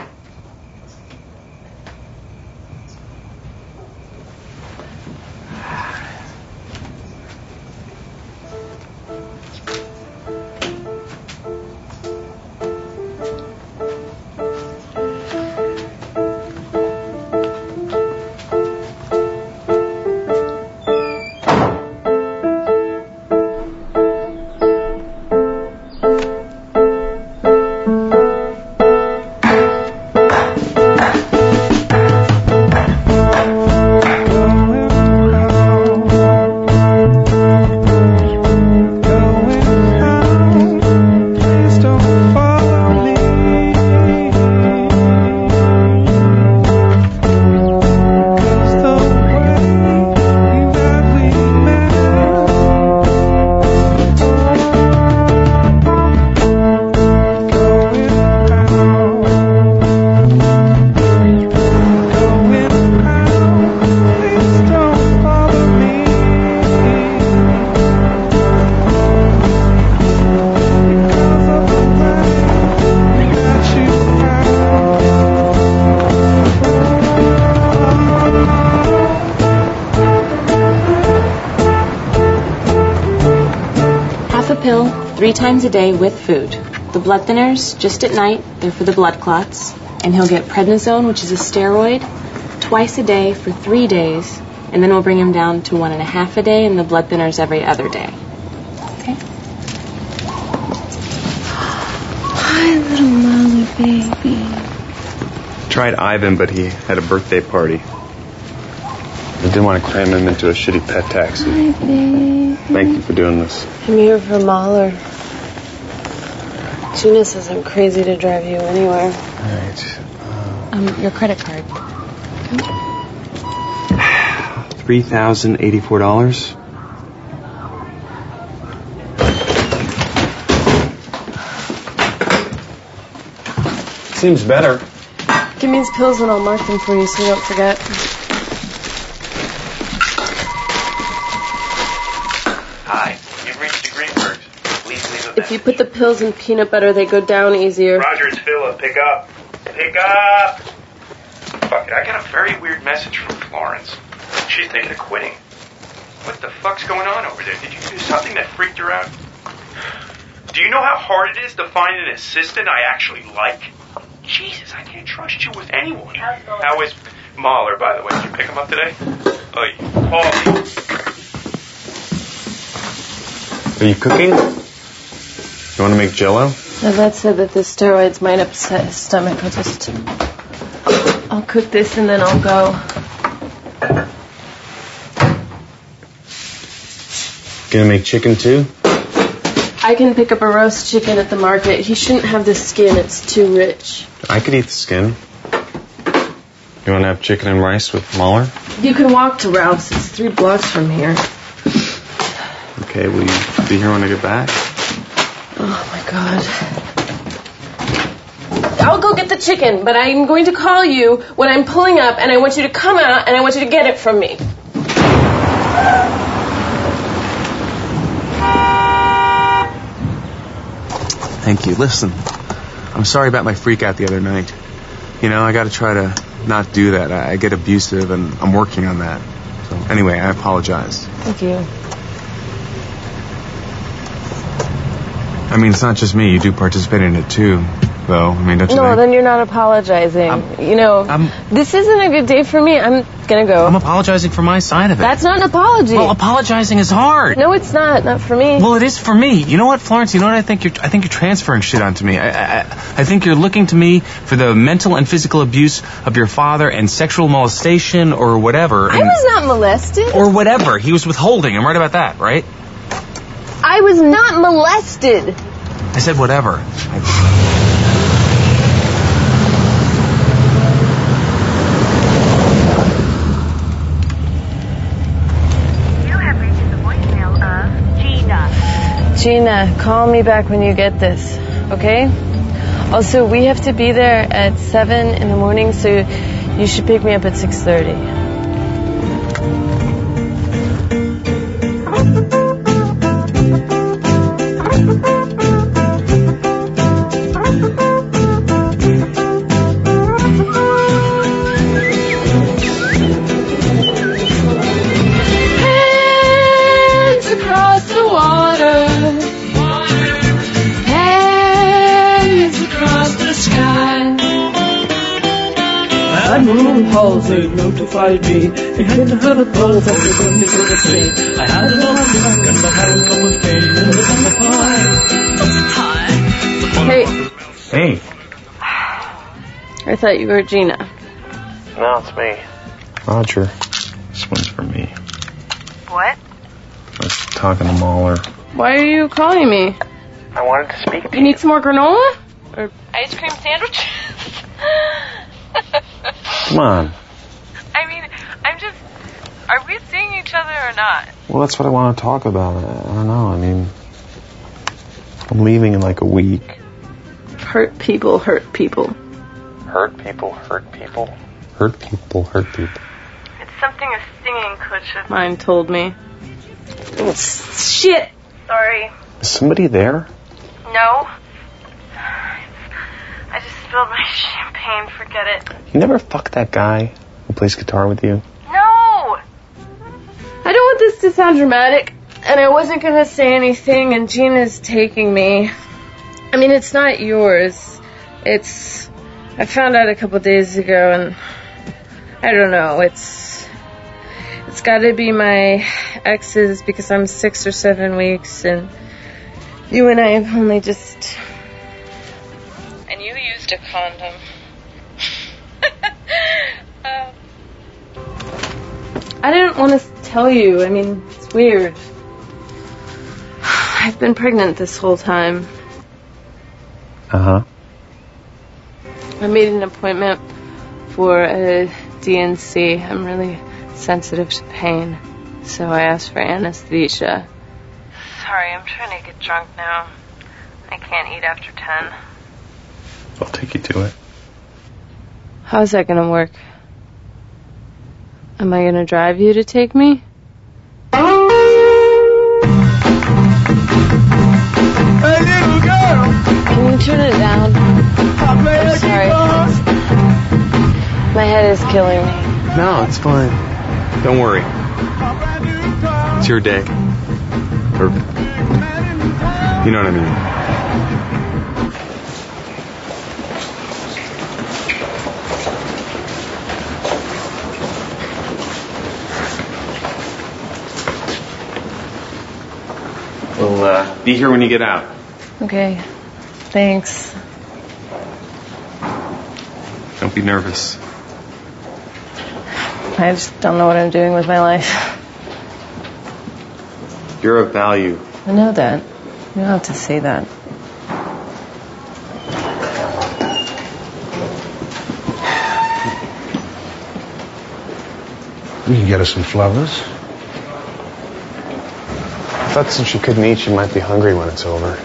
Pill 3 times a day with food. The blood thinners, just at night, they're for the blood clots. And he'll get prednisone, which is a steroid, twice a day for 3 days. And then we'll bring him down to 1.5 a day and the blood thinners every other day. Okay? Hi, little Molly baby. Tried Ivan, but he had a birthday party. I didn't want to cram him into a shitty pet taxi. Hi, baby. Thank you for doing this. I'm here for Mahler. Gina says I'm crazy to drive you anywhere. All right. Your credit card. $3,084. Seems better. Give me his pills and I'll mark them for you so you don't forget. Hi, you've reached the Greenbergs. Please leave a message. If you put the pills in peanut butter, they go down easier. Roger, it's Philip. Pick up. Pick up! Fuck it, I got a very weird message from Florence. She's thinking of quitting. What the fuck's going on over there? Did you do something that freaked her out? Do you know how hard it is to find an assistant I actually like? Jesus, I can't trust you with anyone. How is Mahler, by the way. Did you pick him up today? Oh, you called me. Are you cooking? You want to make Jell-O? The vet said that the steroids might upset his stomach. I'll cook this and then I'll go. Gonna make chicken too? I can pick up a roast chicken at the market. He shouldn't have the skin. It's too rich. I could eat the skin. You want to have chicken and rice with Mahler? You can walk to Ralph's. It's 3 blocks from here. Okay, will you be here when I get back? Oh, my God. I'll go get the chicken, but I'm going to call you when I'm pulling up, and I want you to come out, and I want you to get it from me. Thank you. Listen, I'm sorry about my freak out the other night. You know, I got to try to not do that. I get abusive, and I'm working on that. So anyway, I apologize. Thank you. I mean, it's not just me. You do participate in it too, though. I mean, don't you No, think? then you're not apologizing. This isn't a good day for me. I'm gonna go. I'm apologizing for my side of it. That's not an apology. Well, apologizing is hard. No, it's not. Not for me. Well, it is for me. You know what, Florence? You know what I think? I think you're transferring shit onto me. I think you're looking to me for the mental and physical abuse of your father and sexual molestation or whatever. I was not molested. Or whatever. He was withholding. I'm right about that, right? I was not molested. I said whatever. Gina, call me back when you get this, okay? Also, we have to be there at 7 in the morning, so you should pick me up at 6:30. Hands across the water. Hands across the sky. Admiral Halsey notified me. He had to have a call from the wind to the sea. I had an old drunk and I had a cup of tea and a cup of pie. Hey, Hey. I thought you were Gina. No, it's me. Roger. This one's for me. What? I was talking to Mahler. Why are you calling me? I wanted to speak to You need some more granola? Or Ice cream sandwiches? Come on. I mean, are we seeing each other or not? Well, that's what I want to talk about. I don't know. I mean, I'm leaving in like a week. hurt people hurt people. Hurt people hurt people. Hurt people hurt people. It's something a singing coach of Mine told me. Shit! Sorry. Is somebody there? No. I just spilled my champagne. Forget it. You never fucked that guy who plays guitar with you? No! I don't want this to sound dramatic, and I wasn't going to say anything, and Gina's taking me. I mean, it's not yours. I found out a couple days ago, and I don't know, it's got to be my ex's because I'm 6 or 7 weeks, and you and I have only just... And you used a condom. I didn't want to tell you. I mean, it's weird. I've been pregnant this whole time. Uh-huh. I made an appointment for a DNC. I'm really sensitive to pain, so I asked for anesthesia. Sorry, I'm trying to get drunk now. I can't eat after 10. I'll take you to it. How's that gonna work? Am I gonna drive you to take me? Hey, little girl! Can you turn it down? I'm sorry. My head is killing me. No, it's fine. Don't worry. It's your day. Or, you know what I mean. I'll be here when you get out. Okay. Thanks. Don't be nervous. I just don't know what I'm doing with my life. You're of value. I know that. You don't have to say that. We can get her some flowers. I thought since she couldn't eat, she might be hungry when it's over.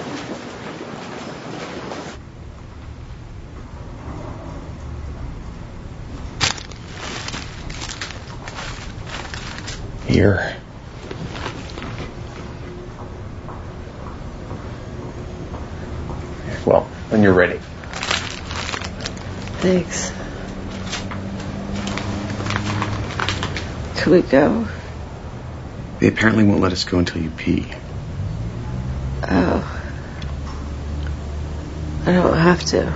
Here. Well, when you're ready. Thanks. Could we go? They apparently won't let us go until you pee. Oh. I don't have to.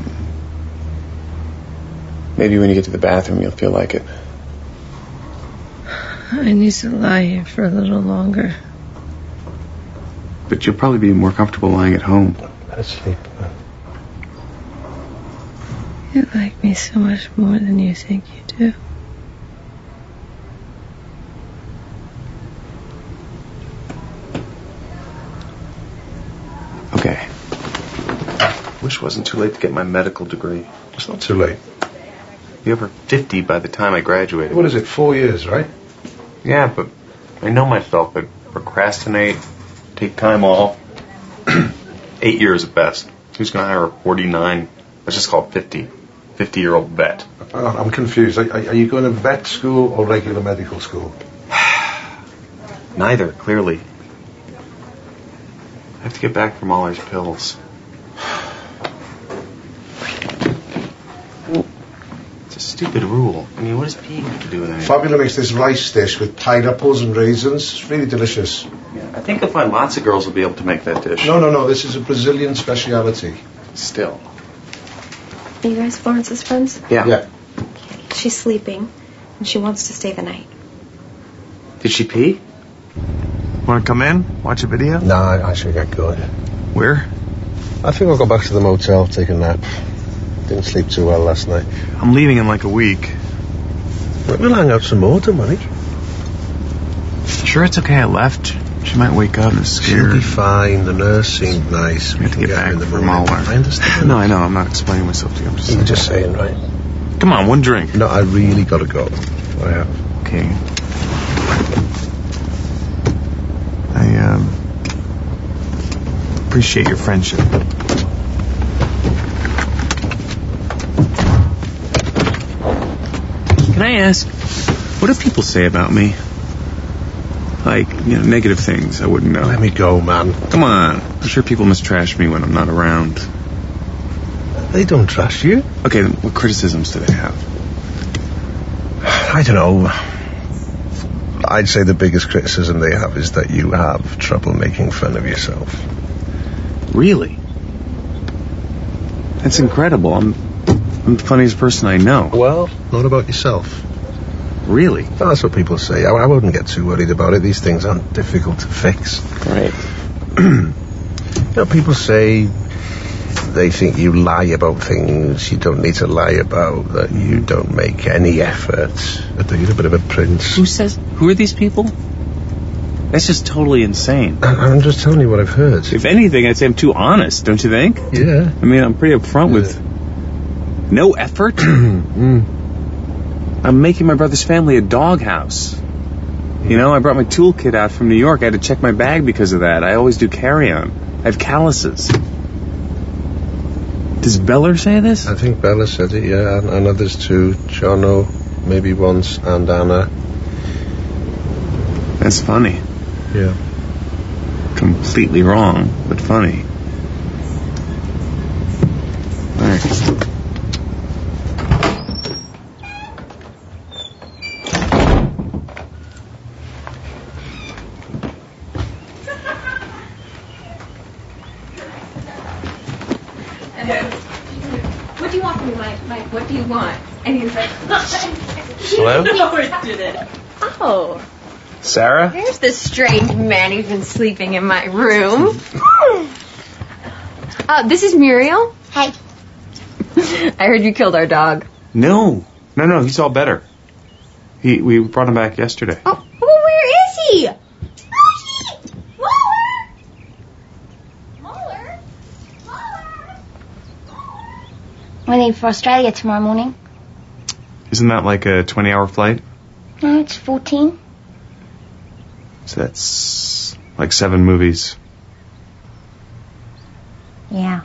Maybe when you get to the bathroom, you'll feel like it. I need to lie here for a little longer. But you'll probably be more comfortable lying at home. Let's sleep. You like me so much more than you think you do. Okay. Wish it wasn't too late to get my medical degree. It's not too late. Be over 50 by the time I graduated. What is it, 4 years, right? Yeah, but I know myself. I procrastinate, take time off. 8 years at best. Who's going to hire a 49? Let's just call it 50. 50-year-old vet. I'm confused. Are you going to vet school or regular medical school? Neither, clearly. I have to get back from Mahler's pills. It's a stupid rule. I mean, what does peeing have to do with anything? Fabula makes this rice dish with pineapples and raisins. It's really delicious. Yeah, I think you'll find lots of girls will be able to make that dish. No. This is a Brazilian speciality. Still. Are you guys Florence's friends? Yeah. She's sleeping, and she wants to stay the night. Did she pee? Want to come in? Watch a video? No, I should get going. Where? I think I'll go back to the motel, take a nap. Didn't sleep too well last night. I'm leaving in like a week. We'll hang out some more, money. Sure it's okay I left? She might wake up and is scared. She'll be fine. The nurse seemed nice. We have to get back in the from morning. Mahler. I understand. No, I know. I'm not explaining myself to you. I'm just You're just saying, right? Come on, one drink. No, I really got to go. I have. Okay. I appreciate your friendship. Can I ask, what do people say about me? Like, negative things I wouldn't know. Let me go, man. Come on. I'm sure people must trash me when I'm not around. They don't trash you. Okay, then what criticisms do they have? I don't know. I'd say the biggest criticism they have is that you have trouble making fun of yourself. Really? That's incredible. I'm the funniest person I know. Well, not about yourself. Really? Well, that's what people say. I wouldn't get too worried about it. These things aren't difficult to fix. Right. People say they think you lie about things you don't need to lie about, that you don't make any effort, that you're a bit of a prince. Who are these people? That's just totally insane. I'm just telling you what I've heard. If anything, I'd say I'm too honest, don't you think? Yeah. I mean, I'm pretty upfront with no effort. I'm making my brother's family a doghouse. I brought my toolkit out from New York. I had to check my bag because of that. I always do carry-on. I have calluses. Does Beller say this? I think Bella said it, yeah, and others too. Jono, maybe once, and Anna. That's funny. Yeah. Completely wrong, but funny. Thanks. What do you want from me, Mike? What do you want? And he's like, Hello? Lord did it. Oh. Sarah? There's this strange man who's been sleeping in my room. This is Muriel. Hi. I heard you killed our dog. No, he's all better. We brought him back yesterday. Oh, well, where is he? I leave for Australia tomorrow morning. Isn't that like a 20-hour flight? No, it's 14. So that's like 7 movies. Yeah.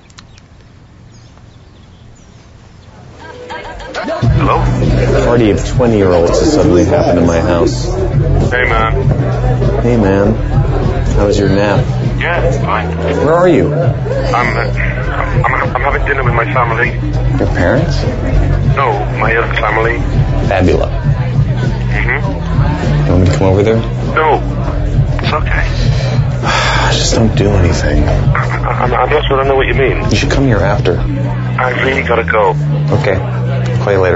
Hello? A party of 20-year-olds has suddenly happened in my house. Hey, man. Hey, man. How was your nap? Yeah, fine. Where are you? I'm having dinner with my family. Your parents? No, my other family. Fabula. Mm-hmm. You want me to come over there? No, it's okay. I just don't do anything. I'm not sure I know what you mean. You should come here after. I really gotta go. Okay. Call you later.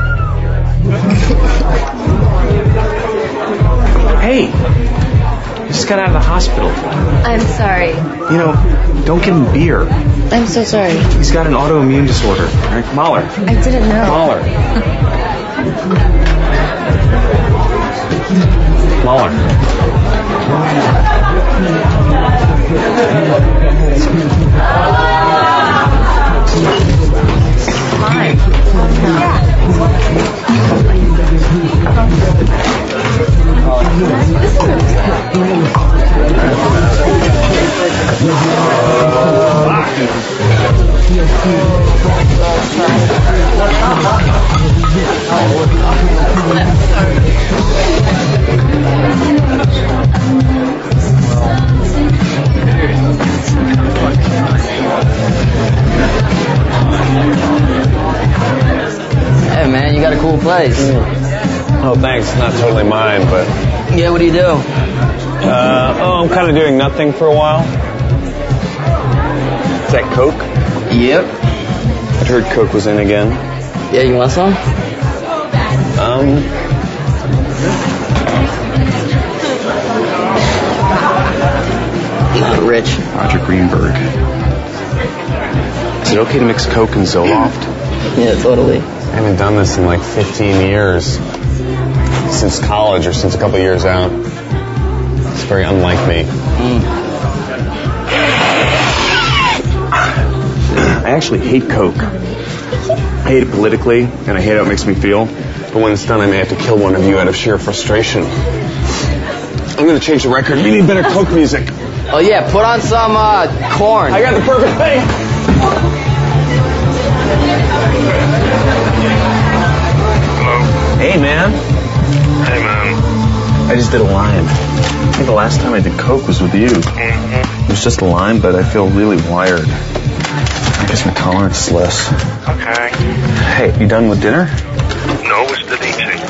Hey! He just got out of the hospital. I'm sorry. You know, don't give him beer. I'm so sorry. He's got an autoimmune disorder. Right? Mahler. I didn't know. Mahler. Mahler. Hey man, you got a cool place. Oh, thanks. Not totally mine, but... Yeah, what do you do? I'm kind of doing nothing for a while. Is that Coke? Yep. I heard Coke was in again. Yeah, you want some? Not rich. Roger Greenberg. Is it okay to mix Coke and Zoloft? Yeah, totally. I haven't done this in like 15 years. Since college or since a couple of years out. It's very unlike me. I actually hate Coke. I hate it politically, and I hate how it makes me feel. But when it's done, I may have to kill one of you out of sheer frustration. I'm going to change the record. We need better Coke music. Oh yeah, put on some corn. I got the perfect thing. Hello? Hey, man. Hey, man. I just did a lime. I think the last time I did Coke was with you. Mm-hmm. It was just a lime, but I feel really wired. I guess my tolerance is less. Okay. Hey, you done with dinner? No, we're still eating.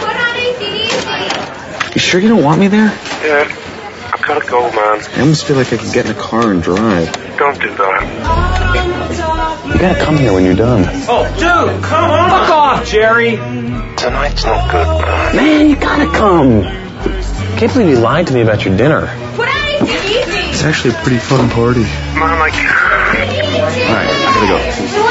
You sure you don't want me there? Yeah. I've gotta go, man. I almost feel like I could get in a car and drive. Don't do that. You gotta come here when you're done. Oh, dude, come on! Fuck off, Jerry! Tonight's not good, man. Man, you gotta come. I can't believe you lied to me about your dinner. It's actually a pretty fun party. Man, I can't. Alright, I gotta go.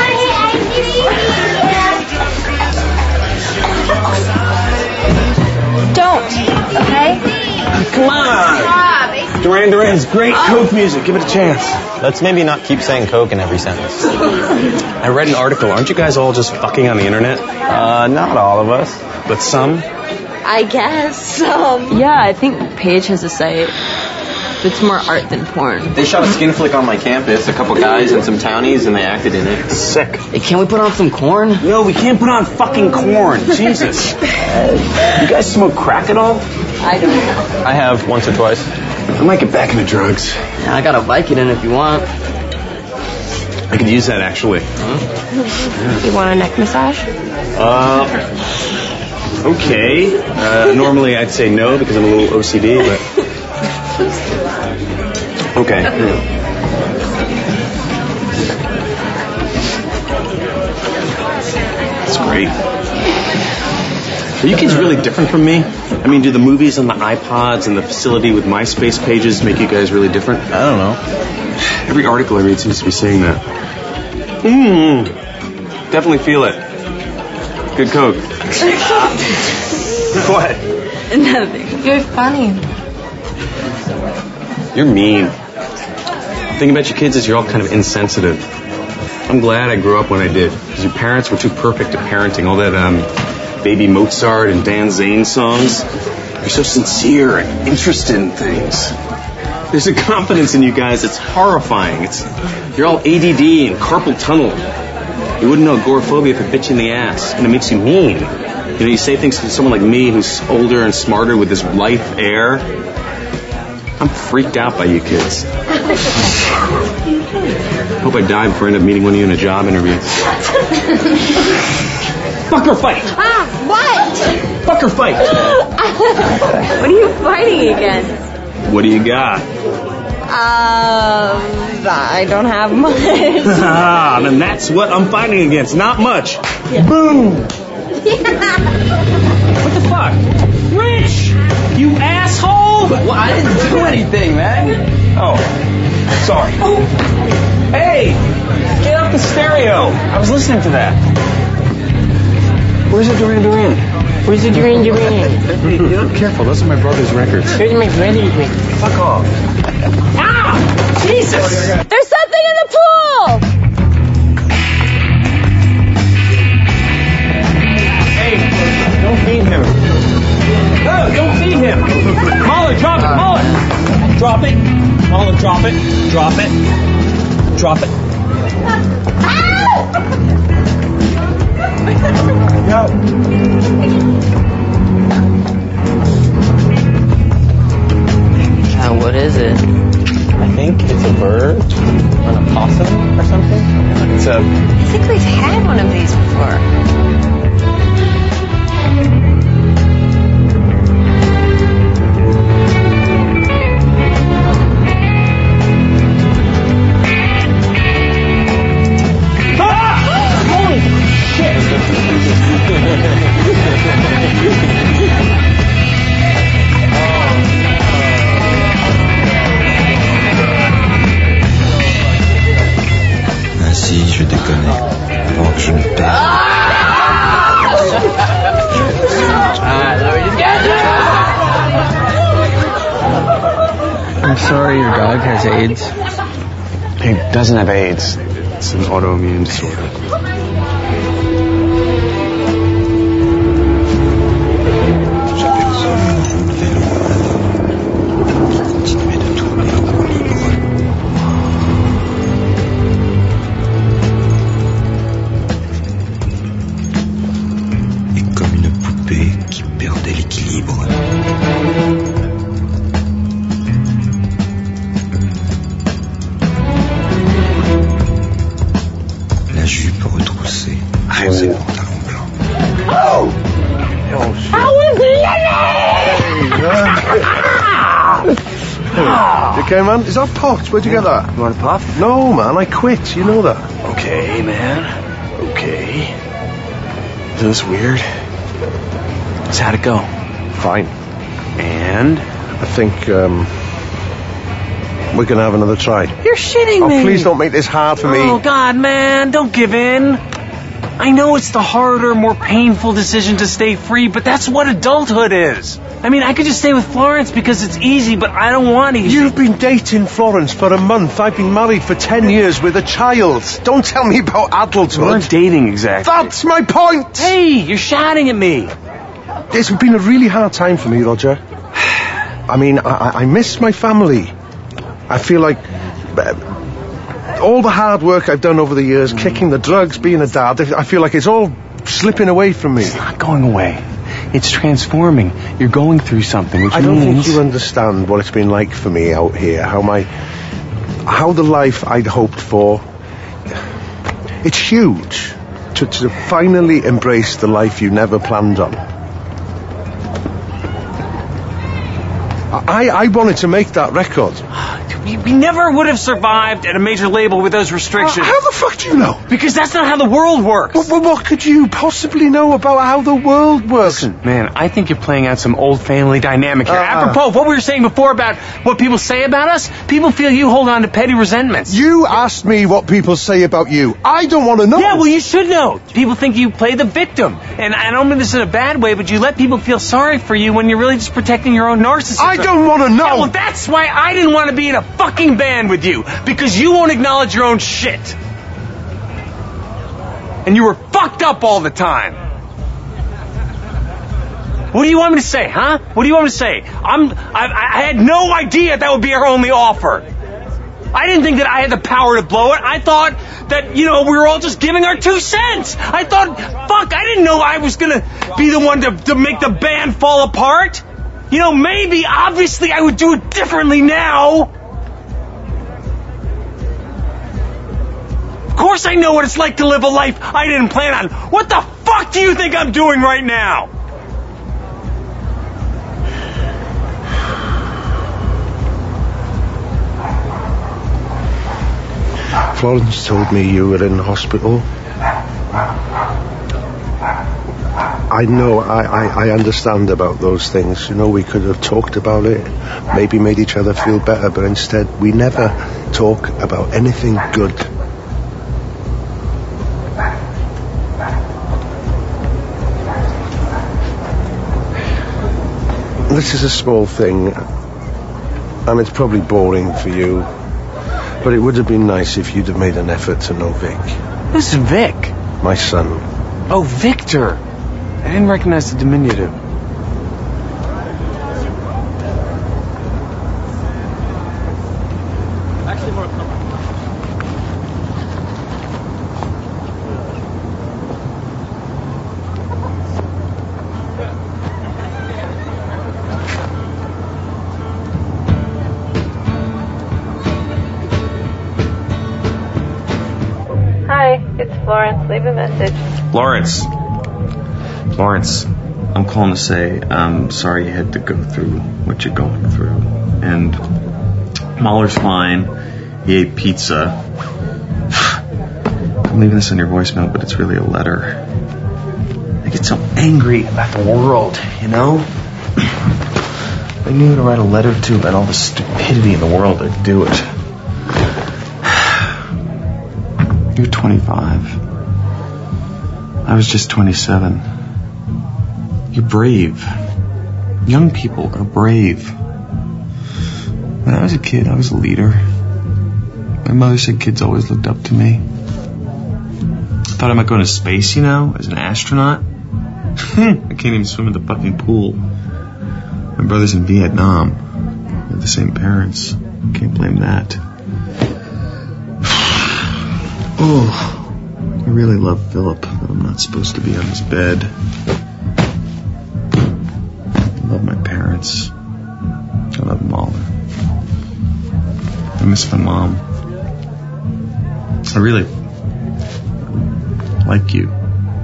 Don't, okay? Come on! Duran Duran's great Coke music. Give it a chance. Let's maybe not keep saying Coke in every sentence. I read an article. Aren't you guys all just fucking on the internet? Not all of us. But some? I guess. Yeah, I think Paige has a site. It's more art than porn. They shot a skin flick on my campus, a couple guys and some townies, and they acted in it. Sick. Hey, can't we put on some corn? No, we can't put on fucking corn. Jesus. You guys smoke crack at all? I don't know. I have once or twice. I might get back into drugs. Yeah, I got a Vicodin if you want. I could use that, actually. You want a neck massage? Okay. Normally I'd say no because I'm a little OCD, but... Okay. That's great. Are you kids really different from me? I mean, do the movies and the iPods and the facility with MySpace pages make you guys really different? I don't know. Every article I read seems to be saying that. Definitely feel it. Good Coke. What? Nothing. You're funny. You're mean. The thing about you kids is you're all kind of insensitive. I'm glad I grew up when I did, because your parents were too perfect at parenting. All that Baby Mozart and Dan Zane songs. You're so sincere and interested in things. There's a confidence in you guys that's horrifying. You're all ADD and carpal tunnel. You wouldn't know agoraphobia if it bit you in the ass, and it makes you mean. You know, you say things to someone like me who's older and smarter with this life air. I'm freaked out by you kids. Hope I die before I end up meeting one of you in a job interview. Fuck or fight! What? Fuck or fight! What are you fighting against? What do you got? I don't have much. Then that's what I'm fighting against. Not much. Yeah. Boom! What the fuck? Rich! You asshole! Well, I didn't do anything, man. Oh. Sorry. Oh. Hey! Get off the stereo! I was listening to that. Where's the Duran Duran? Where's the Duran Duran? Hey, you know, careful. Those are my brother's records. Here's my brother's records. Fuck off. Ah! Jesus! There's something in the pool! Hey, don't feed him. No, don't feed him. Mahler, drop it. Mahler. Drop it. Mahler, drop it. Drop it. Drop it. Go. What is it? I think it's a bird, an opossum or something. It's a... I think we've had one of these before. Ainsi, je déconnais pendant que je me perds. I'm sorry your dog has AIDS. He doesn't have AIDS. It's an autoimmune disorder. Okay, man, is that pot? Where'd you get that? You want a puff? No, man, I quit. You know that. Okay, man. Okay. Is this weird? So how'd it go? Fine. And? I think, we're gonna have another try. You're shitting me! Oh, please don't make this hard for me. Oh, God, man, don't give in. I know it's the harder, more painful decision to stay free, but that's what adulthood is. I mean, I could just stay with Florence because it's easy, but I don't want easy. You've been dating Florence for a month. I've been married for 10 years with a child. Don't tell me about adulthood. We weren't dating exactly. That's my point! Hey, you're shouting at me. It's been a really hard time for me, Roger. I mean, I miss my family. I feel like all the hard work I've done over the years, kicking the drugs, being a dad, I feel like it's all slipping away from me. It's not going away. It's transforming. You're going through something, which I don't think you understand what it's been like for me out here. How the life I'd hoped for. It's huge to finally embrace the life you never planned on. I wanted to make that record. We never would have survived at a major label with those restrictions. How the fuck do you know? Because that's not how the world works. What could you possibly know about how the world works? Listen, man, I think you're playing out some old family dynamic here. Apropos of what we were saying before about what people say about us, people feel you hold on to petty resentments. You asked me what people say about you. I don't want to know. Yeah, well, you should know. People think you play the victim. And I don't mean this in a bad way, but you let people feel sorry for you when you're really just protecting your own narcissism. I don't want to know. Yeah, well, that's why I didn't want to be in a fucking band with you. Because you won't acknowledge your own shit. And you were fucked up all the time. What do you want me to say, huh? What do you want me to say? I had no idea that would be our only offer. I didn't think that I had the power to blow it. I thought that, we were all just giving our 2 cents. I thought, fuck, I didn't know I was gonna be the one to make the band fall apart. Maybe, obviously, I would do it differently now. Of course I know what it's like to live a life I didn't plan on. What the fuck do you think I'm doing right now? Florence told me you were in hospital. I know, I understand about those things. We could have talked about it, maybe made each other feel better, but instead we never talk about anything good. This is a small thing, and it's probably boring for you, but it would have been nice if you'd have made an effort to know Vic. Who's Vic? My son. Oh, Victor. I didn't recognize the diminutive. Hi, it's Florence. Leave a message. Lawrence, I'm calling to say I'm sorry you had to go through what you're going through. And Mahler's fine. He ate pizza. I'm leaving this on your voicemail, but it's really a letter. I get so angry about the world, If I knew who to write a letter to about all the stupidity in the world, I'd do it. You're 25. I was just 27. You're brave. Young people are brave. When I was a kid, I was a leader. My mother said kids always looked up to me. I thought I might go into space, as an astronaut. I can't even swim in the fucking pool. My brother's in Vietnam. We have the same parents. Can't blame that. Oh, I really love Philip, but I'm not supposed to be on his bed. I love my parents. I love Mahler. I miss my mom. I really like you.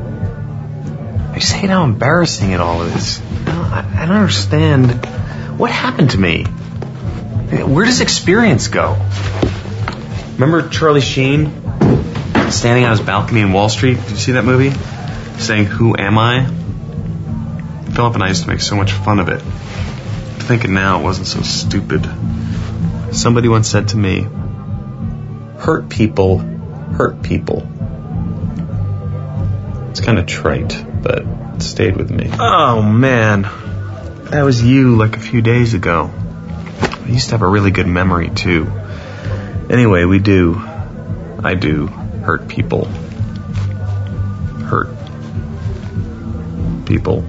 I just hate how embarrassing it all is. I don't understand. What happened to me? Where does experience go? Remember Charlie Sheen standing on his balcony in Wall Street? Did you see that movie? Saying, "Who am I?" Philip and I used to make so much fun of it. Thinking now it wasn't so stupid. Somebody once said to me, "Hurt people hurt people." It's kind of trite, but it stayed with me. Oh, man. That was you like a few days ago. I used to have a really good memory, too. Anyway, I do hurt people. Hurt people.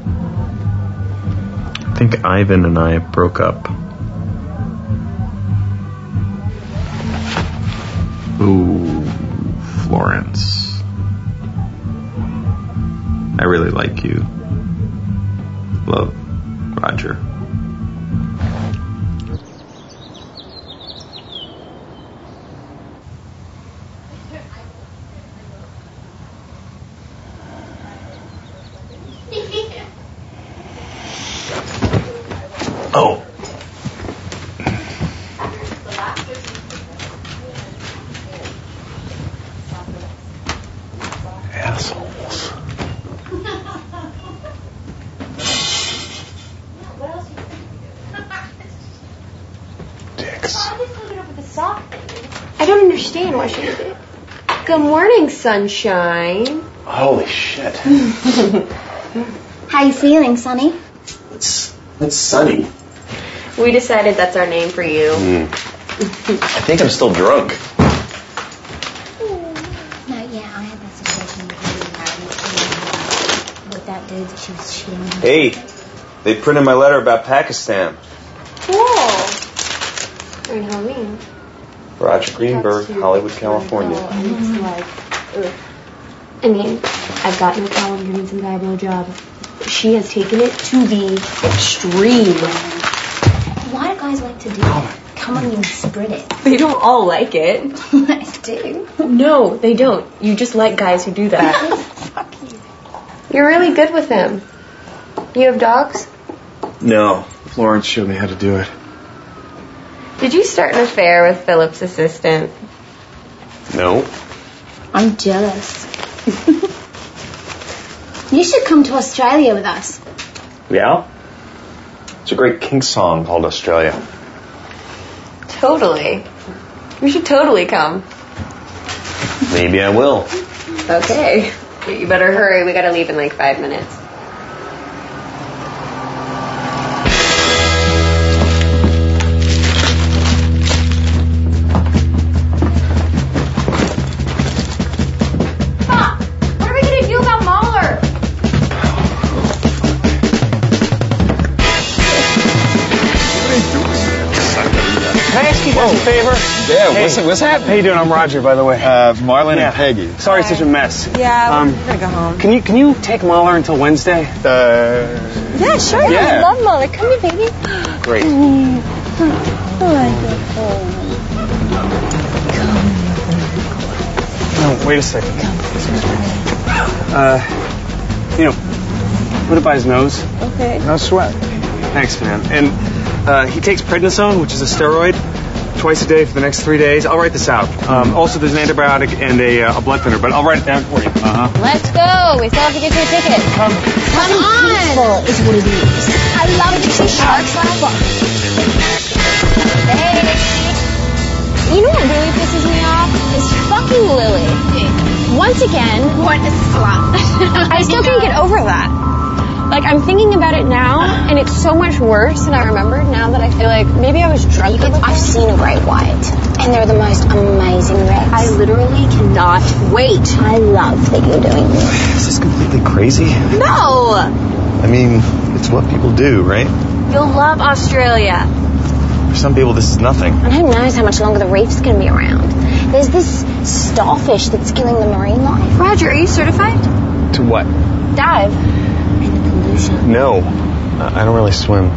I think Ivan and I broke up. Ooh, Florence. I really like you. Love, Roger. understand why she did it. Good morning, sunshine. Holy shit. How you feeling, Sonny? It's sunny. We decided that's our name for you. I think I'm still drunk. No, yeah, I had that situation with that dude that she was cheating on. Hey, they printed my letter about Pakistan. Cool. And how mean? Roger Greenberg, Hollywood, California. And it's like, ugh. I mean, I've gotten a college and some guy blowjob. She has taken it to the extreme. Why do guys like to do that? Come on, you spread it. They don't all like it. I do. No, they don't. You just like guys who do that. Fuck you. You're really good with them. You have dogs? No, Lawrence showed me how to do it. Did you start an affair with Philip's assistant? No. I'm jealous. You should come to Australia with us. Yeah? It's a great Kinks song called Australia. Totally. You should totally come. Maybe I will. Okay. You better hurry. We gotta leave in like 5 minutes. What are we gonna do about Mahler? Can I ask you guys a favor? Yeah, what's happening? How you doing? I'm Roger, by the way. Marlon and Peggy. Sorry it's such a mess. Yeah, we're gonna go home. Can you take Mahler until Wednesday? Yeah, sure. Yeah. I love Mahler. Come here, baby. Great. No, wait a second. Put it by his nose. Okay. No sweat. Thanks, man. And he takes prednisone, which is a steroid, twice a day for the next 3 days. I'll write this out. Also, there's an antibiotic and a blood thinner, but I'll write it down for you. Let's go. We still have to get you a ticket. Come on. Is what it is. I love it. You see sharks last night? Hey. You know what really pisses me off? Is fucking Lily. Once again. What a slut. I still can't get over that. Like, I'm thinking about it now, and it's so much worse than I remembered now that I feel like maybe I was drunk. I've seen a great white, and they're the most amazing wrecks. I literally cannot wait. I love that you're doing this. Is this completely crazy? No! I mean, it's what people do, right? You'll love Australia. For some people, this is nothing. And who knows how much longer the reef's going to be around. There's this starfish that's killing the marine life. Roger, are you certified? To what? Dive. No. I don't really swim.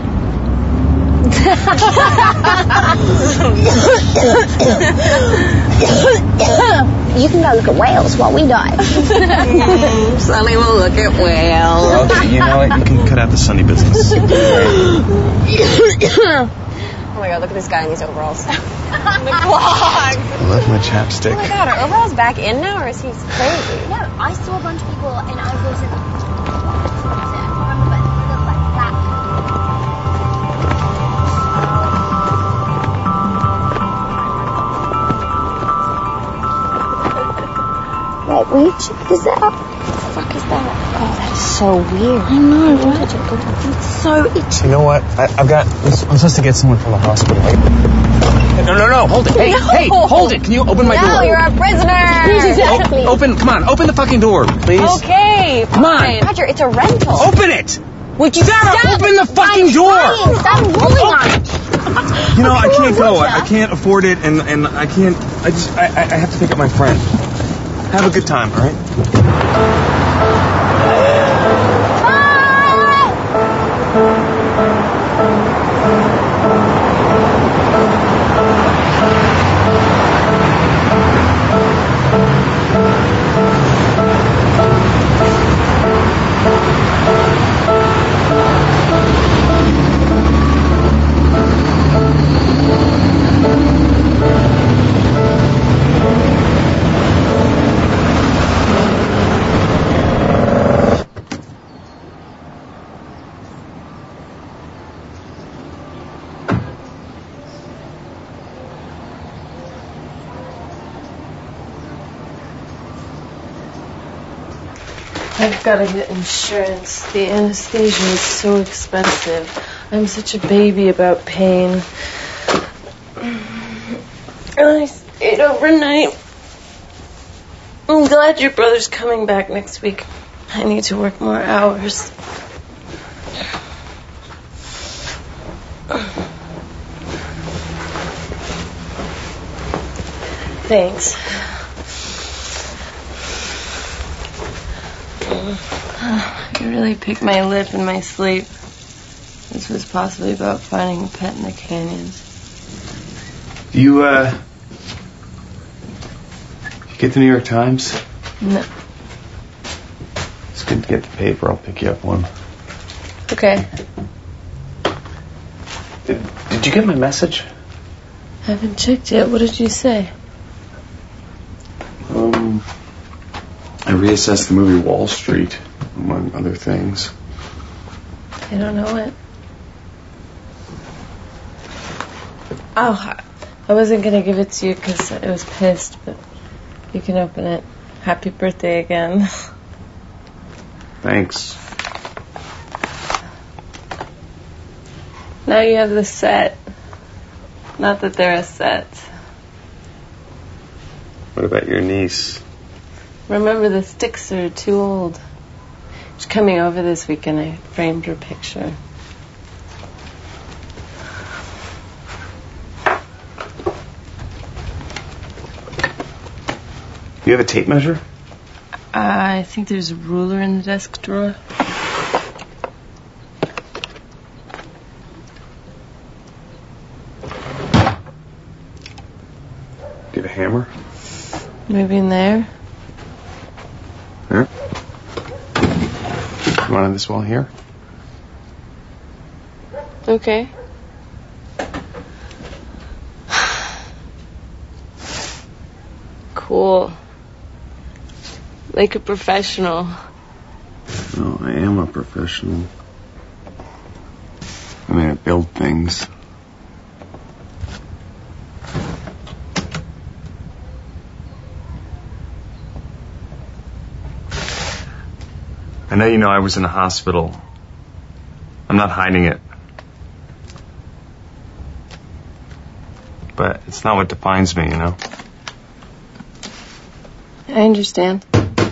You can go look at whales while we dive. Sonny will look at whales. Okay, you know what? You can cut out the sunny business. Oh my god, look at this guy in these overalls. The clogs. I love my chapstick. Oh my god, are overalls back in now, or is he crazy? No, I saw a bunch of people and I wasn't. Wait, will you check this out? What the fuck is that? Oh, that is so weird. I know, right? It's so itchy. You know what? I'm supposed to get someone from the hospital. No, hold it. Hey, hold it. Can you open my door? No, you're a prisoner. Exactly. Come on, open the fucking door, please. Okay, Come on. fine. Roger, it's a rental. Open it! Would you Sarah, stop? open the fucking door! Stop rolling on it. You know, I can't go. I can't afford it, and I can't. I have to pick up my friend. Have a good time, all right? I've got to get insurance. The anesthesia is so expensive. I'm such a baby about pain. I stayed overnight. I'm glad your brother's coming back next week. I need to work more hours. Thanks. I really picked my lip in my sleep. This was possibly about finding a pet in the canyons. You get the New York Times? No. It's good to get the paper. I'll pick you up one. Okay. Did you get my message? Haven't checked yet. What did you say? I reassessed the movie Wall Street, among other things. I don't know it. Oh, I wasn't going to give it to you because I was pissed, but you can open it. Happy birthday again. Thanks. Now you have the set. Not that they're a set. What about your niece? Remember, the sticks are too old. She's coming over this weekend. I framed her picture. You have a tape measure? I think there's a ruler in the desk drawer. Do you have a hammer? Maybe in there. Here. You want on this wall here? Okay. Cool. Like a professional. No, I am a professional. I mean, I build things. I know you know I was in a hospital. I'm not hiding it. But it's not what defines me, you know? I understand.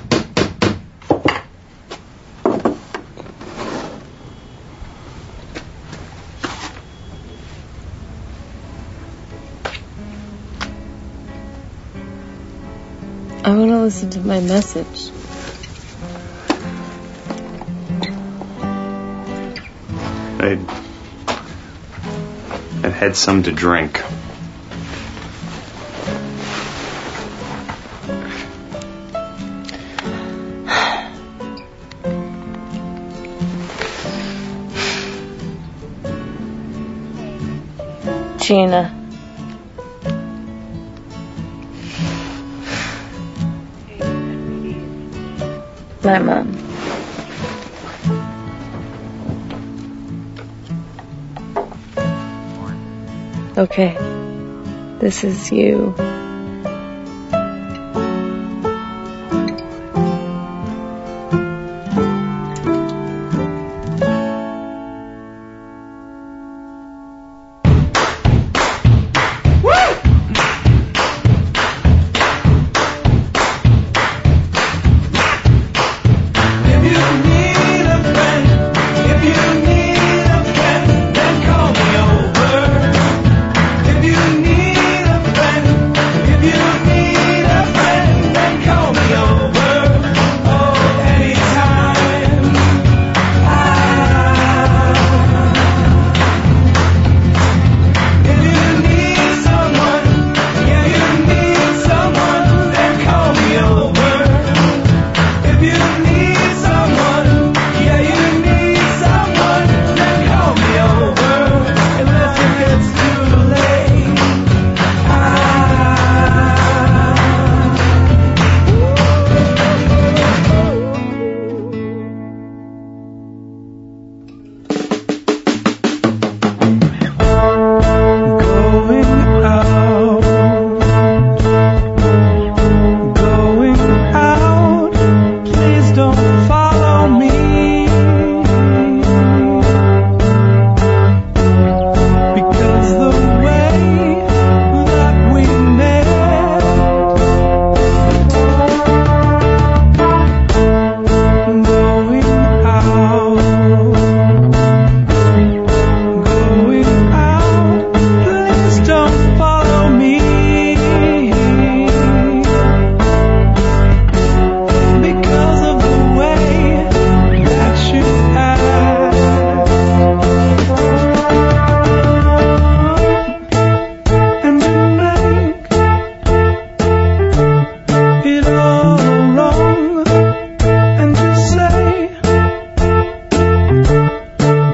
I want to listen to my message. I'd had some to drink. Gina. My mom. Okay, this is you.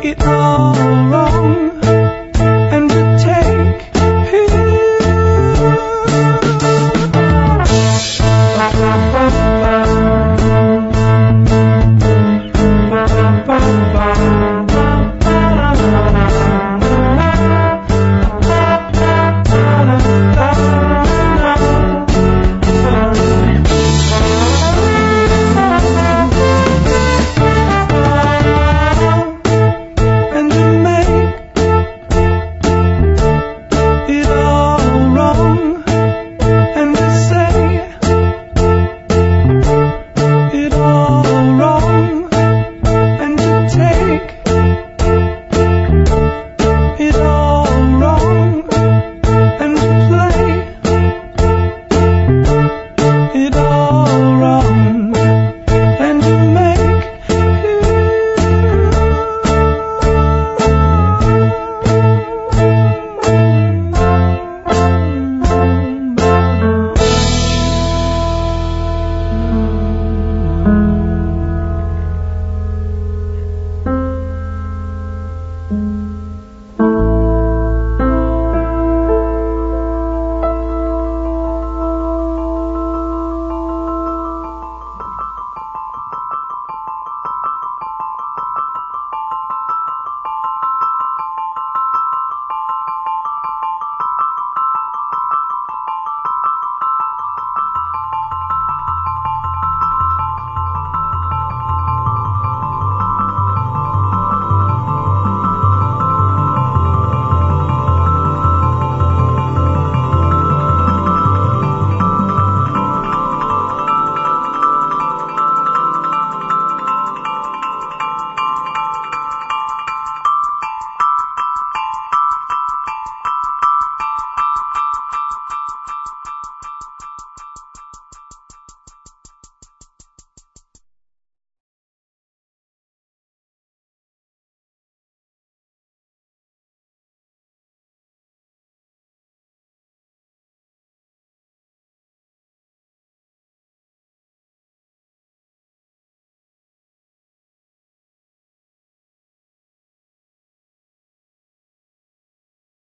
it all wrong and to take pills.